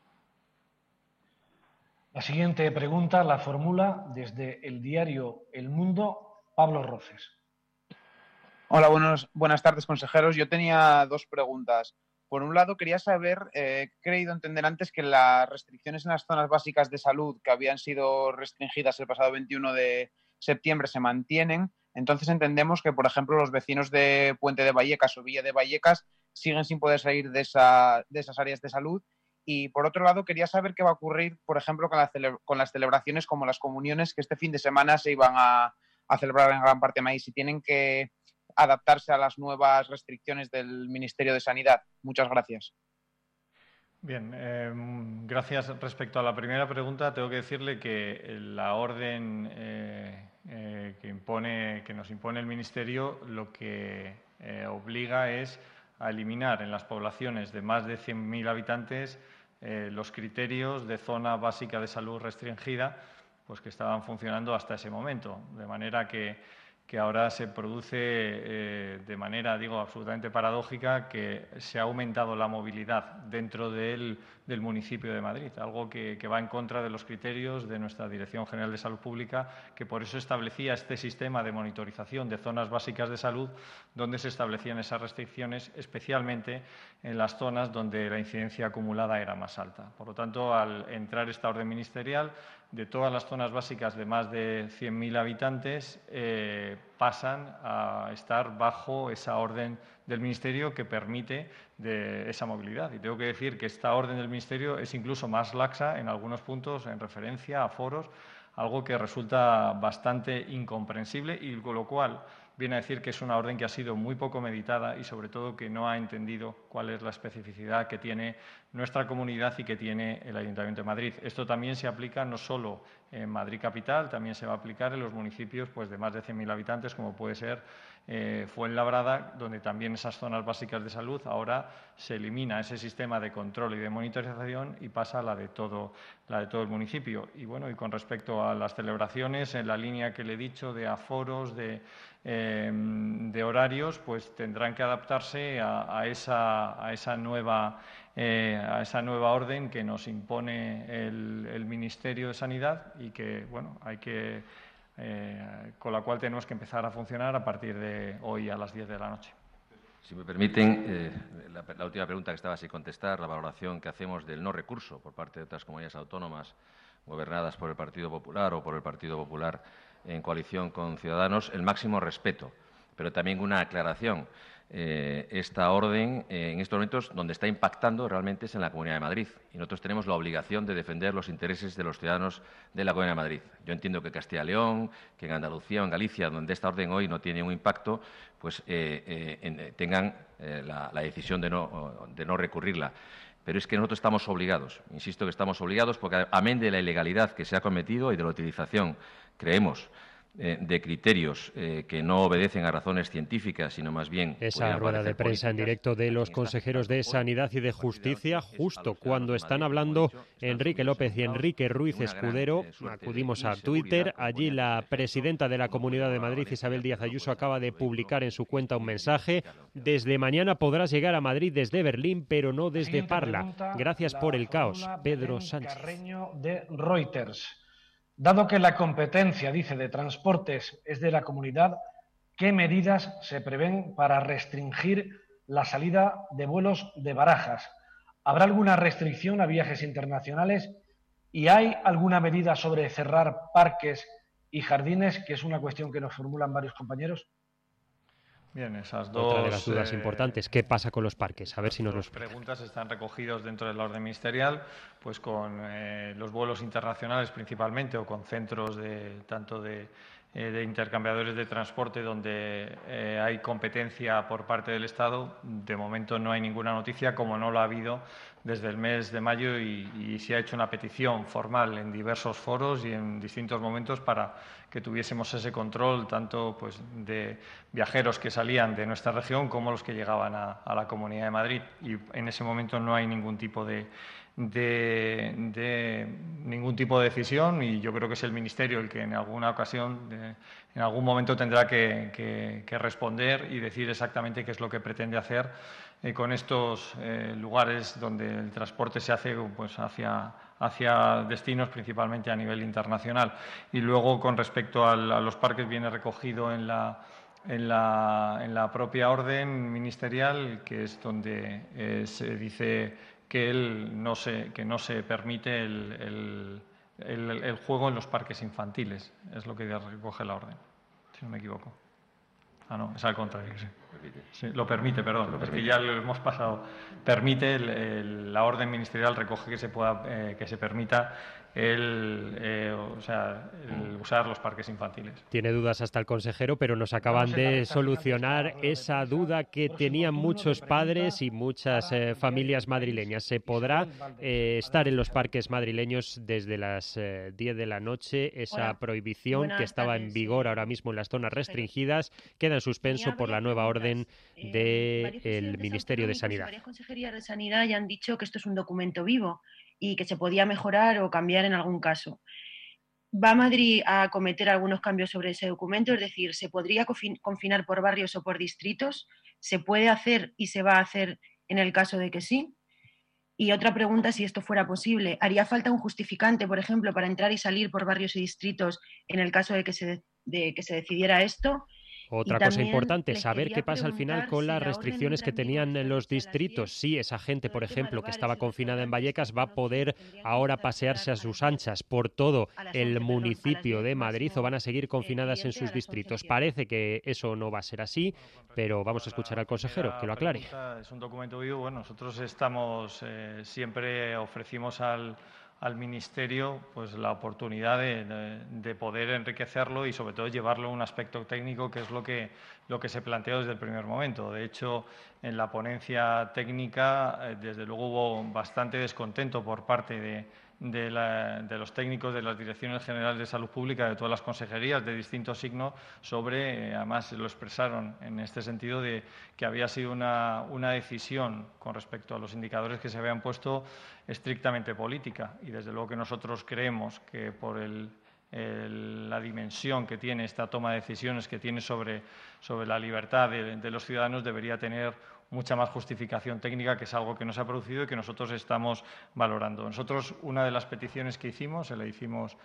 La siguiente pregunta la formula desde el diario El Mundo, Pablo Roces. Hola, buenos, buenas tardes, consejeros. Yo tenía dos preguntas. Por un lado, quería saber, eh, he creído entender antes que las restricciones en las zonas básicas de salud que habían sido restringidas el pasado veintiuno de septiembre se mantienen. Entonces entendemos que, por ejemplo, los vecinos de Puente de Vallecas o Villa de Vallecas siguen sin poder salir de, esa, de esas áreas de salud. Y, por otro lado, quería saber qué va a ocurrir, por ejemplo, con, la cele- con las celebraciones como las comuniones que este fin de semana se iban a, a celebrar en gran parte de Madrid, si tienen que adaptarse a las nuevas restricciones del Ministerio de Sanidad. Muchas gracias. Bien, eh, gracias. Respecto a la primera pregunta, tengo que decirle que la orden eh, eh, que, impone, que nos impone el Ministerio lo que eh, obliga es a eliminar en las poblaciones de más de cien mil habitantes eh, los criterios de zona básica de salud restringida, pues que estaban funcionando hasta ese momento. De manera que que ahora se produce eh, de manera, digo, absolutamente paradójica, que se ha aumentado la movilidad dentro del, del municipio de Madrid, algo que, que va en contra de los criterios de nuestra Dirección General de Salud Pública, que por eso establecía este sistema de monitorización de zonas básicas de salud, donde se establecían esas restricciones, especialmente en las zonas donde la incidencia acumulada era más alta. Por lo tanto, al entrar esta orden ministerial, de todas las zonas básicas de más de cien mil habitantes eh, pasan a estar bajo esa orden del Ministerio que permite de esa movilidad. Y tengo que decir que esta orden del Ministerio es incluso más laxa en algunos puntos en referencia a foros, algo que resulta bastante incomprensible y con lo cual viene a decir que es una orden que ha sido muy poco meditada y, sobre todo, que no ha entendido cuál es la especificidad que tiene nuestra comunidad y que tiene el Ayuntamiento de Madrid. Esto también se aplica no solo en Madrid capital, también se va a aplicar en los municipios pues, de más de cien mil habitantes, como puede ser eh, Fuenlabrada, donde también esas zonas básicas de salud ahora se elimina ese sistema de control y de monitorización y pasa a la de todo, la de todo el municipio. Y bueno, y con respecto a las celebraciones, en la línea que le he dicho de aforos, de Eh, de horarios, pues tendrán que adaptarse a, a, esa, a, esa nueva, eh, a esa nueva orden que nos impone el, el Ministerio de Sanidad y que, bueno, hay que, eh, con la cual tenemos que empezar a funcionar a partir de hoy a las diez de la noche. Si me permiten, eh, la, la última pregunta que estaba sin contestar, la valoración que hacemos del no recurso por parte de otras comunidades autónomas gobernadas por el Partido Popular o por el Partido Popular en coalición con Ciudadanos, el máximo respeto, pero también una aclaración. Eh, esta orden, eh, en estos momentos, donde está impactando realmente es en la Comunidad de Madrid y nosotros tenemos la obligación de defender los intereses de los ciudadanos de la Comunidad de Madrid. Yo entiendo que Castilla y León, que en Andalucía o en Galicia, donde esta orden hoy no tiene un impacto, pues eh, eh, en, tengan eh, la, la decisión de no, de no recurrirla. Pero es que nosotros estamos obligados, insisto que estamos obligados, porque amén de la ilegalidad que se ha cometido y de la utilización, creemos, eh, de criterios eh, que no obedecen a razones científicas, sino más bien... Esa rueda de prensa en directo de los consejeros de Sanidad y de Justicia, justo cuando están hablando Enrique López y Enrique Ruiz Escudero, acudimos a Twitter. Allí la presidenta de la Comunidad de Madrid, Isabel Díaz Ayuso, acaba de publicar en su cuenta un mensaje. Desde mañana podrás llegar a Madrid desde Berlín, pero no desde Parla. Gracias por el caos. Pedro Sánchez. Carreño de Reuters. Dado que la competencia, dice, de transportes es de la comunidad, ¿qué medidas se prevén para restringir la salida de vuelos de Barajas? ¿Habrá alguna restricción a viajes internacionales? ¿Y hay alguna medida sobre cerrar parques y jardines, que es una cuestión que nos formulan varios compañeros? Bien, esas dos... Otra de las dudas eh, importantes, ¿qué pasa con los parques? A ver si nos Las los preguntas están recogidos dentro de la orden ministerial, pues con eh, los vuelos internacionales principalmente o con centros de tanto de, eh, de intercambiadores de transporte donde eh, hay competencia por parte del Estado. De momento no hay ninguna noticia, como no lo ha habido desde el mes de mayo y, y se ha hecho una petición formal en diversos foros y en distintos momentos para que tuviésemos ese control tanto pues, de viajeros que salían de nuestra región como los que llegaban a, a la Comunidad de Madrid. Y en ese momento no hay ningún tipo de, de, de ningún tipo de decisión y yo creo que es el Ministerio el que en alguna ocasión, de, en algún momento tendrá que, que, que responder y decir exactamente qué es lo que pretende hacer eh, con estos eh, lugares donde el transporte se hace pues, hacia, hacia destinos principalmente a nivel internacional. Y luego, con respecto al, a los parques, viene recogido en la, en la, en la propia orden ministerial, que es donde eh, se dice que, el, no se, que no se permite el, el, el, el juego en los parques infantiles. Es lo que recoge la orden, si no me equivoco. Ah, no, es al contrario, sí. Sí, lo permite, perdón, lo permite. Es que ya lo hemos pasado. Permite, el, el, la orden ministerial recoge que se pueda, eh, que se permita el, eh, o sea, el usar los parques infantiles. Tiene dudas hasta el consejero, pero nos acaban de solucionar esa duda que tenían muchos padres y muchas eh, familias madrileñas. Se podrá eh, estar en los parques madrileños desde las eh, diez de la noche. Esa Hola. prohibición Buenas que estaba tardes. en vigor ahora mismo en las zonas restringidas queda en suspenso por la nueva orden del de Ministerio de Sanidad. Varias consejerías de Sanidad ya han dicho que esto es un documento vivo y que se podía mejorar o cambiar en algún caso. ¿Va Madrid a acometer algunos cambios sobre ese documento? Es decir, ¿se podría confinar por barrios o por distritos? ¿Se puede hacer y se va a hacer en el caso de que sí? Y otra pregunta, si esto fuera posible, ¿haría falta un justificante, por ejemplo, para entrar y salir por barrios y distritos en el caso de que se, de que se decidiera esto? Otra cosa importante, saber qué pasa al final con las restricciones que tenían los distritos. Sí, esa gente, por ejemplo, que estaba confinada en Vallecas va a poder ahora pasearse a sus anchas por todo el municipio de Madrid o van a seguir confinadas en sus distritos. Parece que eso no va a ser así, pero vamos a escuchar al consejero que lo aclare. Es un documento vivo. Bueno, nosotros estamos, eh, siempre ofrecimos al... al Ministerio pues la oportunidad de, de, de poder enriquecerlo y sobre todo llevarlo a un aspecto técnico que es lo que, lo que se planteó desde el primer momento. De hecho, en la ponencia técnica eh, desde luego hubo bastante descontento por parte de, de, la, de los técnicos de las Direcciones Generales de Salud Pública de todas las consejerías de distintos signos sobre, eh, además lo expresaron en este sentido, de que había sido una, una decisión con respecto a los indicadores que se habían puesto estrictamente política y desde luego que nosotros creemos que por el, el, la dimensión que tiene esta toma de decisiones que tiene sobre, sobre la libertad de, de los ciudadanos debería tener mucha más justificación técnica, que es algo que no se ha producido y que nosotros estamos valorando. Nosotros, una de las peticiones que hicimos, se la hicimos,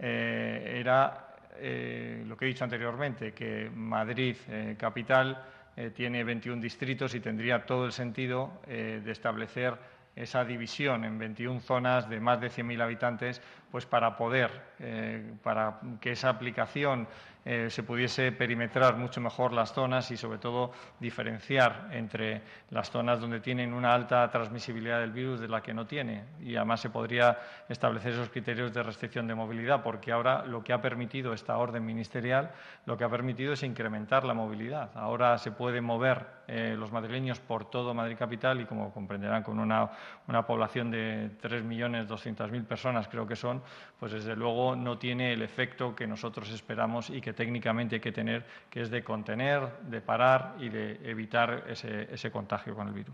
eh, era eh, lo que he dicho anteriormente, que Madrid, eh, capital, eh, tiene veintiún distritos y tendría todo el sentido eh, de establecer esa división en veintiún zonas de más de cien mil habitantes, pues para poder, eh, para que esa aplicación eh, se pudiese perimetrar mucho mejor las zonas y sobre todo diferenciar entre las zonas donde tienen una alta transmisibilidad del virus de la que no tiene. Y además se podría establecer esos criterios de restricción de movilidad, porque ahora lo que ha permitido esta orden ministerial, lo que ha permitido es incrementar la movilidad. Ahora se pueden mover eh, los madrileños por todo Madrid capital y, como comprenderán, con una, una población de tres millones doscientas mil personas, creo que son, pues desde luego no tiene el efecto que nosotros esperamos y que técnicamente hay que tener, que es de contener, de parar y de evitar ese, ese contagio con el virus.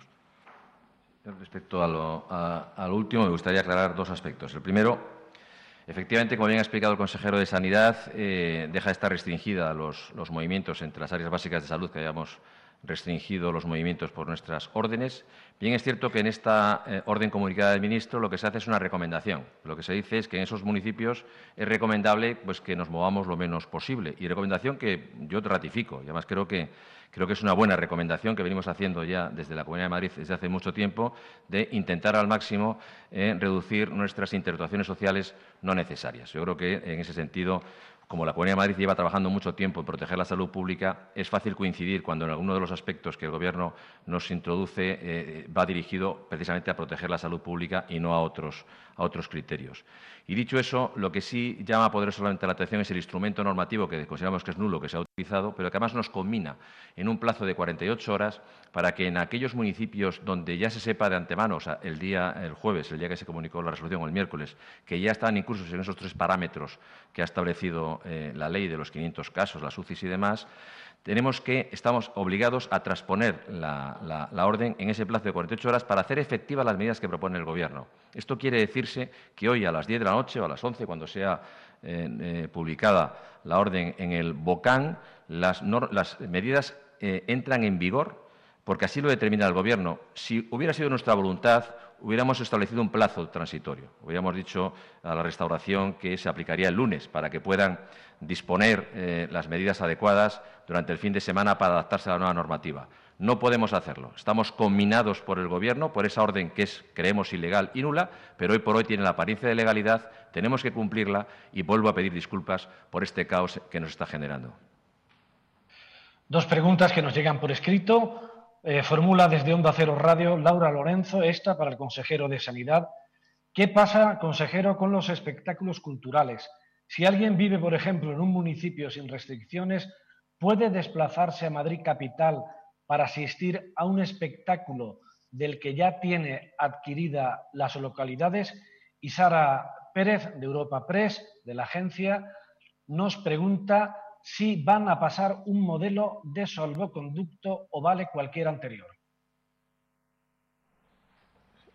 Respecto a lo, a, a lo último, me gustaría aclarar dos aspectos. El primero, efectivamente, como bien ha explicado el consejero de Sanidad, eh, deja de estar restringida los, los movimientos entre las áreas básicas de salud que hayamos restringido los movimientos por nuestras órdenes. Bien, es cierto que en esta eh, orden comunicada del ministro lo que se hace es una recomendación. Lo que se dice es que en esos municipios es recomendable pues, que nos movamos lo menos posible. Y recomendación que yo ratifico. Y además creo que, creo que es una buena recomendación que venimos haciendo ya desde la Comunidad de Madrid desde hace mucho tiempo, de intentar al máximo eh, reducir nuestras interacciones sociales no necesarias. Yo creo que en ese sentido, como la Comunidad de Madrid lleva trabajando mucho tiempo en proteger la salud pública, es fácil coincidir cuando en alguno de los aspectos que el Gobierno nos introduce eh, va dirigido precisamente a proteger la salud pública y no a otros, a otros criterios. Y dicho eso, lo que sí llama poderosamente la atención es el instrumento normativo que consideramos que es nulo, que se ha utilizado, pero que además nos conmina en un plazo de cuarenta y ocho horas para que en aquellos municipios donde ya se sepa de antemano, o sea, el día, el jueves, el día que se comunicó la resolución, o el miércoles, que ya están incluso en esos tres parámetros que ha establecido eh, la ley de los quinientos casos, las U C Is y demás, tenemos que, estamos obligados a transponer la, la, la orden en ese plazo de cuarenta y ocho horas para hacer efectivas las medidas que propone el Gobierno. Esto quiere decirse que hoy a las diez de la noche o a las once, cuando sea eh, eh, publicada la orden en el BOCAN, las, no, las medidas eh, entran en vigor porque así lo determina el Gobierno. Si hubiera sido nuestra voluntad, hubiéramos establecido un plazo transitorio. Hubiéramos dicho a la restauración que se aplicaría el lunes para que puedan disponer eh, las medidas adecuadas durante el fin de semana para adaptarse a la nueva normativa. No podemos hacerlo. Estamos conminados por el Gobierno, por esa orden que es, creemos, ilegal y nula, pero hoy por hoy tiene la apariencia de legalidad, tenemos que cumplirla y vuelvo a pedir disculpas por este caos que nos está generando. Dos preguntas que nos llegan por escrito. Eh, formula desde Onda Cero Radio Laura Lorenzo, esta para el consejero de Sanidad. ¿Qué pasa, consejero, con los espectáculos culturales? Si alguien vive, por ejemplo, en un municipio sin restricciones, ¿puede desplazarse a Madrid capital para asistir a un espectáculo del que ya tiene adquirida las localidades? Y Sara Pérez, de Europa Press, de la agencia, nos pregunta si van a pasar un modelo de salvoconducto o vale cualquier anterior.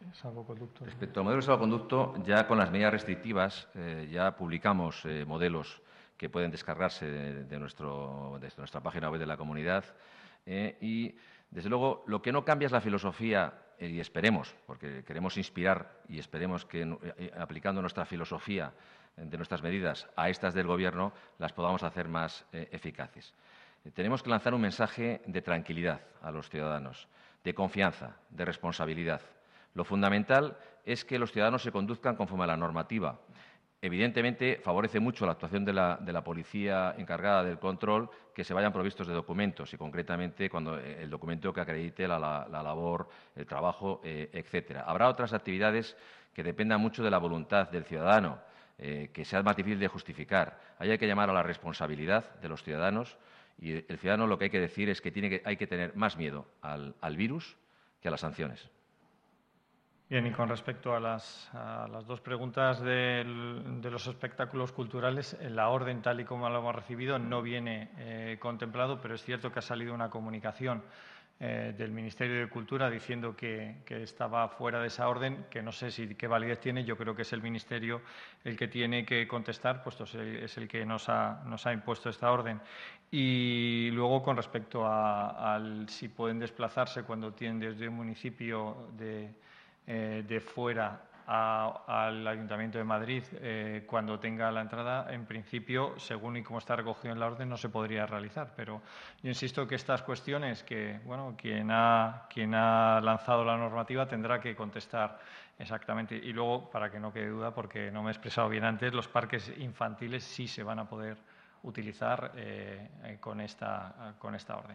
salvoconducto. Respecto al modelo de salvoconducto, ya con las medidas restrictivas eh, ya publicamos eh, modelos que pueden descargarse de, de, nuestro, de nuestra página web de la comunidad eh, y, desde luego, lo que no cambia es la filosofía eh, y esperemos, porque queremos inspirar y esperemos que eh, aplicando nuestra filosofía de nuestras medidas a estas del Gobierno las podamos hacer más eh, eficaces. Eh, tenemos que lanzar un mensaje de tranquilidad a los ciudadanos, de confianza, de responsabilidad. Lo fundamental es que los ciudadanos se conduzcan conforme a la normativa. Evidentemente, favorece mucho la actuación de la, de la policía encargada del control que se vayan provistos de documentos y, concretamente, cuando el documento que acredite la, la, la labor, el trabajo, eh, etcétera. Habrá otras actividades que dependan mucho de la voluntad del ciudadano, eh, que sea más difícil de justificar. Ahí hay que llamar a la responsabilidad de los ciudadanos y el ciudadano lo que hay que decir es que, tiene que hay que tener más miedo al, al virus que a las sanciones. Bien, y con respecto a las, a las dos preguntas del, de los espectáculos culturales, en la orden tal y como lo hemos recibido no viene eh, contemplado, pero es cierto que ha salido una comunicación eh, del Ministerio de Cultura diciendo que, que estaba fuera de esa orden, que no sé si qué validez tiene. Yo creo que es el Ministerio el que tiene que contestar, puesto es el, es el que nos ha, nos ha impuesto esta orden. Y luego, con respecto a, al si pueden desplazarse cuando tienen desde un municipio de Eh, de fuera a, al Ayuntamiento de Madrid eh, cuando tenga la entrada, en principio, según y como está recogido en la orden, no se podría realizar. Pero yo insisto que estas cuestiones, que bueno, quien ha, quien ha lanzado la normativa tendrá que contestar exactamente. Y luego, para que no quede duda, porque no me he expresado bien antes, los parques infantiles sí se van a poder utilizar eh, con esta, con esta orden.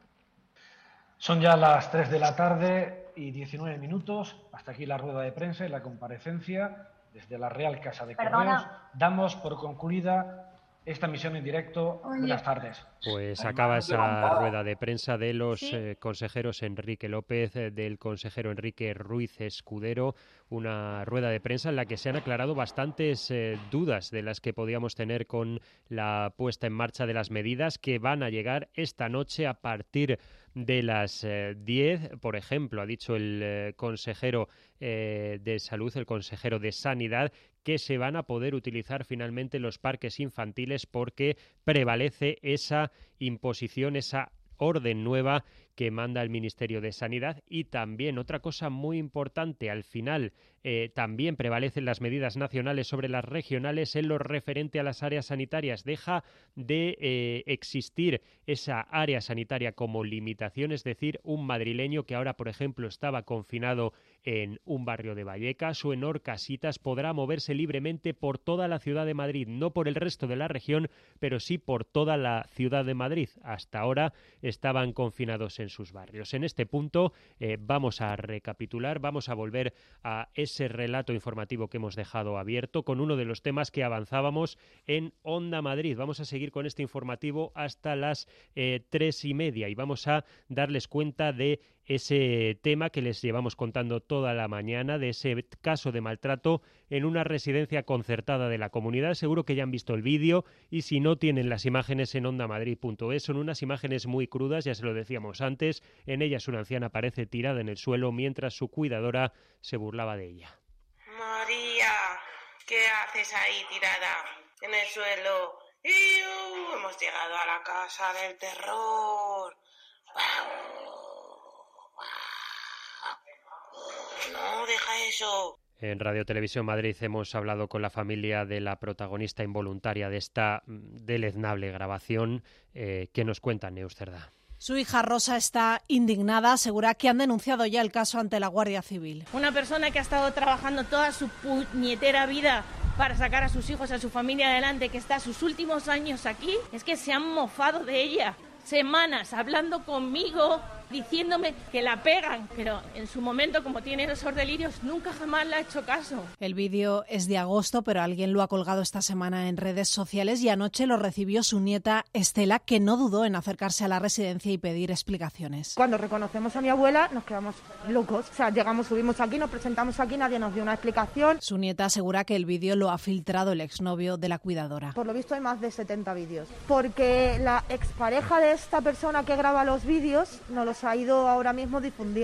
Son ya las tres de la tarde y diecinueve minutos. Hasta aquí la rueda de prensa y la comparecencia desde la Real Casa de Correos. Perdona. Damos por concluida esta emisión en directo. Oye. Buenas tardes. Pues acaba esa rueda de prensa de los ¿Sí? eh, consejeros Enrique López, eh, del consejero Enrique Ruiz Escudero, una rueda de prensa en la que se han aclarado bastantes eh, dudas de las que podíamos tener con la puesta en marcha de las medidas que van a llegar esta noche a partir de las eh, diez, por ejemplo, ha dicho el eh, consejero eh, de Salud, el consejero de Sanidad, que se van a poder utilizar finalmente los parques infantiles porque prevalece esa imposición, esa orden nueva que manda el Ministerio de Sanidad. Y también otra cosa muy importante, al final eh, también prevalecen las medidas nacionales sobre las regionales en lo referente a las áreas sanitarias. Deja de eh, existir esa área sanitaria como limitación, es decir, un madrileño que ahora, por ejemplo, estaba confinado en un barrio de Vallecas o en Horcasitas podrá moverse libremente por toda la ciudad de Madrid, no por el resto de la región, pero sí por toda la ciudad de Madrid. Hasta ahora estaban confinados en sus barrios. En este punto eh, vamos a recapitular, vamos a volver a ese relato informativo que hemos dejado abierto con uno de los temas que avanzábamos en Onda Madrid. Vamos a seguir con este informativo hasta las eh, tres y media y vamos a darles cuenta de ese tema que les llevamos contando toda la mañana, de ese caso de maltrato en una residencia concertada de la comunidad. Seguro que ya han visto el vídeo y si no, tienen las imágenes en onda madrid punto es. Son unas imágenes muy crudas, ya se lo decíamos antes. En ellas una anciana aparece tirada en el suelo mientras su cuidadora se burlaba de ella. María, ¿qué haces ahí tirada en el suelo? ¡Iu! Hemos llegado a la casa del terror. No, deja eso. En Radio Televisión Madrid hemos hablado con la familia de la protagonista involuntaria de esta deleznable grabación. Eh, ¿Qué nos cuenta Neus Cerdá? Su hija Rosa está indignada, asegura que han denunciado ya el caso ante la Guardia Civil. Una persona que ha estado trabajando toda su puñetera vida para sacar a sus hijos, a su familia adelante, que está sus últimos años aquí, es que se han mofado de ella. Semanas hablando conmigo, diciéndome que la pegan, pero en su momento, como tiene esos delirios, nunca jamás le ha hecho caso. El vídeo es de agosto, pero alguien lo ha colgado esta semana en redes sociales y anoche lo recibió su nieta Estela, que no dudó en acercarse a la residencia y pedir explicaciones. Cuando reconocemos a mi abuela nos quedamos locos, o sea, llegamos, subimos aquí, nos presentamos aquí, nadie nos dio una explicación. Su nieta asegura que el vídeo lo ha filtrado el exnovio de la cuidadora. Por lo visto hay más de setenta vídeos, porque la expareja de esta persona que graba los vídeos nos los ha ido ahora mismo difundiendo.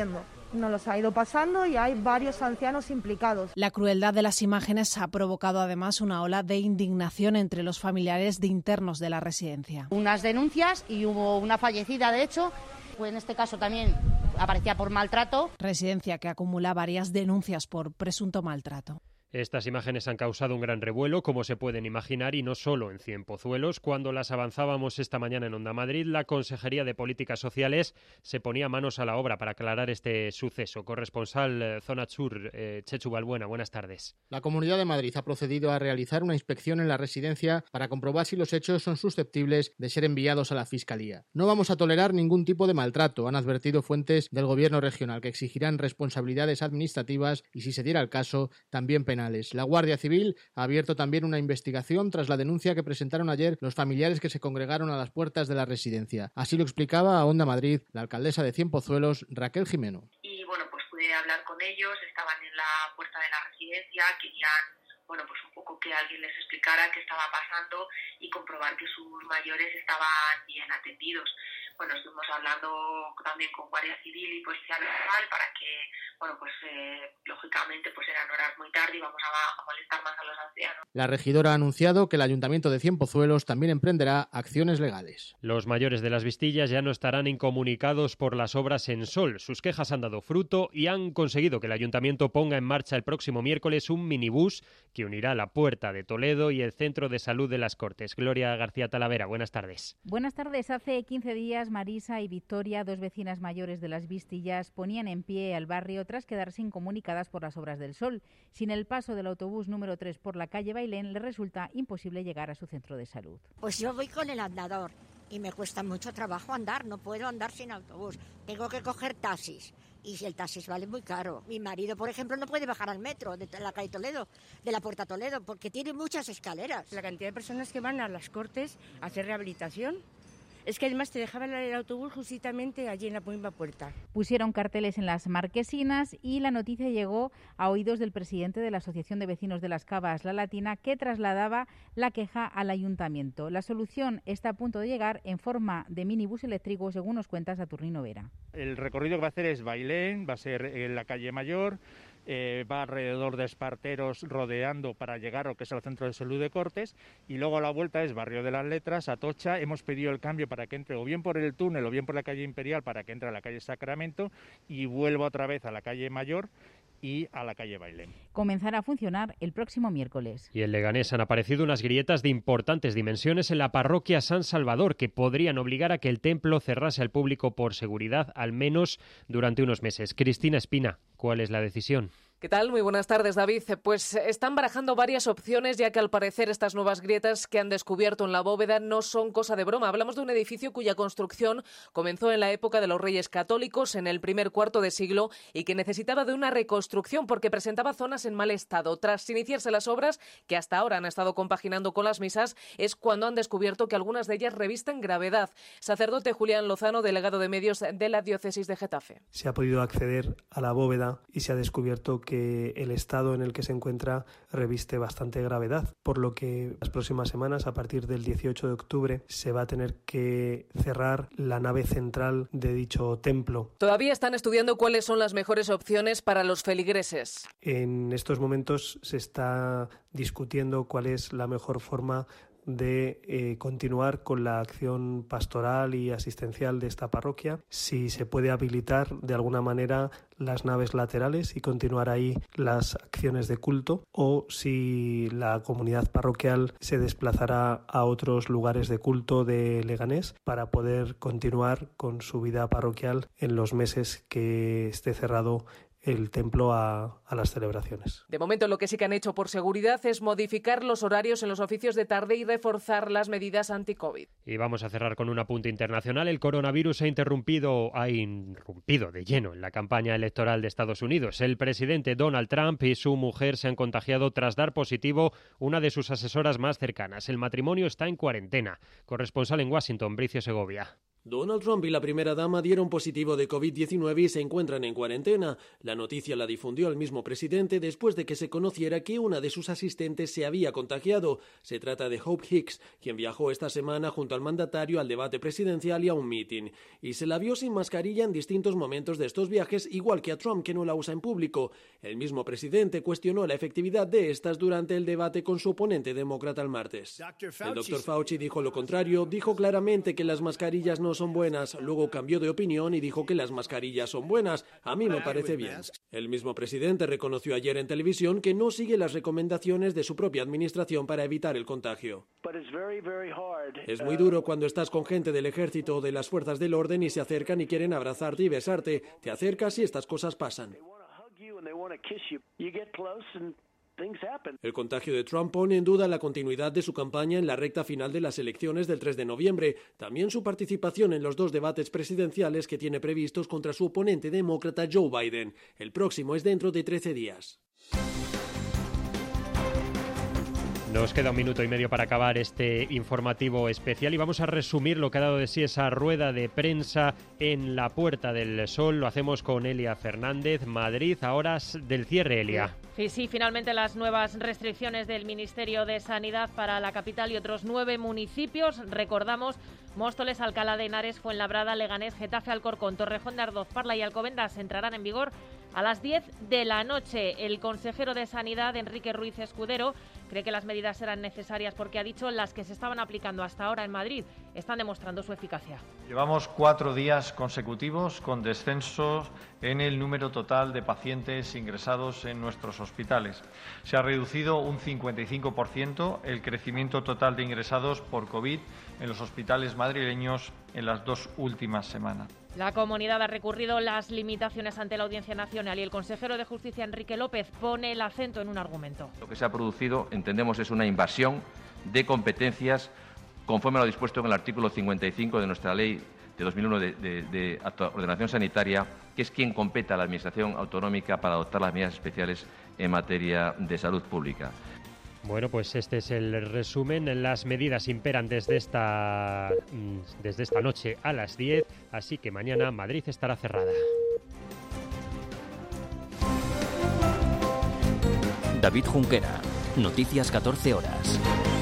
nos los ha ido pasando y hay varios ancianos implicados. La crueldad de las imágenes ha provocado además una ola de indignación entre los familiares de internos de la residencia. Unas denuncias y hubo una fallecida, de hecho, pues en este caso también aparecía por maltrato. Residencia que acumula varias denuncias por presunto maltrato. Estas imágenes han causado un gran revuelo, como se pueden imaginar, y no solo en Cienpozuelos. Cuando las avanzábamos esta mañana en Onda Madrid, la Consejería de Políticas Sociales se ponía manos a la obra para aclarar este suceso. Corresponsal eh, Zona Sur, eh, Chechu Balbuena, buenas tardes. La Comunidad de Madrid ha procedido a realizar una inspección en la residencia para comprobar si los hechos son susceptibles de ser enviados a la Fiscalía. No vamos a tolerar ningún tipo de maltrato, han advertido fuentes del Gobierno regional, que exigirán responsabilidades administrativas y, si se diera el caso, también penales. La Guardia Civil ha abierto también una investigación tras la denuncia que presentaron ayer los familiares que se congregaron a las puertas de la residencia. Así lo explicaba a Onda Madrid la alcaldesa de Cienpozuelos, Raquel Jimeno. Y bueno, pues pude hablar con ellos, estaban en la puerta de la residencia, querían, bueno, pues un poco que alguien les explicara qué estaba pasando y comprobar que sus mayores estaban bien atendidos. Bueno, estuvimos hablando también con Guardia Civil y Policía Local para que, bueno, pues eh, lógicamente pues eran horas muy tarde y vamos a, a molestar más a los ancianos. La regidora ha anunciado que el Ayuntamiento de Cienpozuelos también emprenderá acciones legales. Los mayores de las Vistillas ya no estarán incomunicados por las obras en Sol. Sus quejas han dado fruto y han conseguido que el Ayuntamiento ponga en marcha el próximo miércoles un minibús que unirá la Puerta de Toledo y el Centro de Salud de las Cortes. Gloria García Talavera, buenas tardes. Buenas tardes. Hace quince días Marisa y Victoria, dos vecinas mayores de las Vistillas, ponían en pie al barrio tras quedarse incomunicadas por las obras del Sol. Sin el paso del autobús número tres por la calle Bailén, les resulta imposible llegar a su centro de salud. Pues yo voy con el andador y me cuesta mucho trabajo andar, no puedo andar sin autobús. Tengo que coger taxis. Y si el taxi vale muy caro. Mi marido, por ejemplo, no puede bajar al metro de la calle Toledo, de la Puerta Toledo, porque tiene muchas escaleras. La cantidad de personas que van a las Cortes a hacer rehabilitación, es que además te dejaban el autobús justamente allí en la misma puerta. Pusieron carteles en las marquesinas y la noticia llegó a oídos del presidente de la Asociación de Vecinos de las Cavas, La Latina, que trasladaba la queja al ayuntamiento. La solución está a punto de llegar en forma de minibús eléctrico, según nos cuenta Saturnino Vera. El recorrido que va a hacer es Bailén, va a ser en la calle Mayor, Eh, va alrededor de Esparteros rodeando para llegar a lo que es el Centro de Salud de Cortes, y luego la vuelta es Barrio de las Letras, Atocha. Hemos pedido el cambio para que entre o bien por el túnel o bien por la calle Imperial para que entre a la calle Sacramento y vuelva otra vez a la calle Mayor y a la calle Bailén. Comenzará a funcionar el próximo miércoles. Y en Leganés han aparecido unas grietas de importantes dimensiones en la parroquia San Salvador que podrían obligar a que el templo cerrase al público por seguridad, al menos durante unos meses. Cristina Espina, ¿cuál es la decisión? ¿Qué tal? Muy buenas tardes, David. Pues están barajando varias opciones, ya que al parecer estas nuevas grietas que han descubierto en la bóveda no son cosa de broma. Hablamos de un edificio cuya construcción comenzó en la época de los Reyes Católicos, en el primer cuarto de siglo, y que necesitaba de una reconstrucción porque presentaba zonas en mal estado. Tras iniciarse las obras, que hasta ahora han estado compaginando con las misas, es cuando han descubierto que algunas de ellas revisten gravedad. Sacerdote Julián Lozano, delegado de medios de la diócesis de Getafe. Se ha podido acceder a la bóveda y se ha descubierto que el estado en el que se encuentra reviste bastante gravedad, por lo que las próximas semanas, a partir del dieciocho de octubre, se va a tener que cerrar la nave central de dicho templo. Todavía están estudiando cuáles son las mejores opciones para los feligreses. En estos momentos se está discutiendo cuál es la mejor forma de eh, continuar con la acción pastoral y asistencial de esta parroquia, si se puede habilitar de alguna manera las naves laterales y continuar ahí las acciones de culto, o si la comunidad parroquial se desplazará a otros lugares de culto de Leganés para poder continuar con su vida parroquial en los meses que esté cerrado el templo a, a las celebraciones. De momento, lo que sí que han hecho por seguridad es modificar los horarios en los oficios de tarde y reforzar las medidas anti-COVID. Y vamos a cerrar con un apunte internacional. El coronavirus ha interrumpido, ha irrumpido de lleno en la campaña electoral de Estados Unidos. El presidente Donald Trump y su mujer se han contagiado tras dar positivo una de sus asesoras más cercanas. El matrimonio está en cuarentena. Corresponsal en Washington, Bricio Segovia. Donald Trump y la primera dama dieron positivo de COVID diecinueve y se encuentran en cuarentena. La noticia la difundió el mismo presidente después de que se conociera que una de sus asistentes se había contagiado. Se trata de Hope Hicks, quien viajó esta semana junto al mandatario al debate presidencial y a un meeting. Y se la vio sin mascarilla en distintos momentos de estos viajes, igual que a Trump, que no la usa en público. El mismo presidente cuestionó la efectividad de estas durante el debate con su oponente demócrata el martes. El doctor Fauci dijo lo contrario, dijo claramente que las mascarillas no son buenas, luego cambió de opinión y dijo que las mascarillas son buenas. A mí me parece bien. El mismo presidente reconoció ayer en televisión que no sigue las recomendaciones de su propia administración para evitar el contagio. Es muy duro cuando estás con gente del ejército o de las fuerzas del orden y se acercan y quieren abrazarte y besarte. Te acercas y estas cosas pasan. El contagio de Trump pone en duda la continuidad de su campaña en la recta final de las elecciones del tres de noviembre, también su participación en los dos debates presidenciales que tiene previstos contra su oponente demócrata Joe Biden. El próximo es dentro de trece días. Nos queda un minuto y medio para acabar este informativo especial y vamos a resumir lo que ha dado de sí esa rueda de prensa en la Puerta del Sol. Lo hacemos con Elia Fernández, Madrid, a horas del cierre, Elia. Sí, sí, finalmente las nuevas restricciones del Ministerio de Sanidad para la capital y otros nueve municipios. Recordamos, Móstoles, Alcalá de Henares, Fuenlabrada, Leganés, Getafe, Alcorcón, Torrejón de Ardoz, Parla y Alcobendas entrarán en vigor a las diez de la noche. El consejero de Sanidad, Enrique Ruiz Escudero, cree que las medidas serán necesarias porque ha dicho las que se estaban aplicando hasta ahora en Madrid están demostrando su eficacia. Llevamos cuatro días consecutivos con descensos en el número total de pacientes ingresados en nuestros hospitales. Se ha reducido un cincuenta y cinco por ciento el crecimiento total de ingresados por COVID en los hospitales madrileños en las dos últimas semanas. La comunidad ha recurrido las limitaciones ante la Audiencia Nacional y el consejero de Justicia, Enrique López, pone el acento en un argumento. Lo que se ha producido, entendemos, es una invasión de competencias conforme a lo dispuesto en el artículo cincuenta y cinco de nuestra ley de dos mil uno de, de, de ordenación sanitaria, que es quien compete a la Administración autonómica para adoptar las medidas especiales en materia de salud pública. Bueno, pues este es el resumen. Las medidas imperan desde esta, desde esta noche a las diez, así que mañana Madrid estará cerrada. David Junquera, Noticias catorce horas.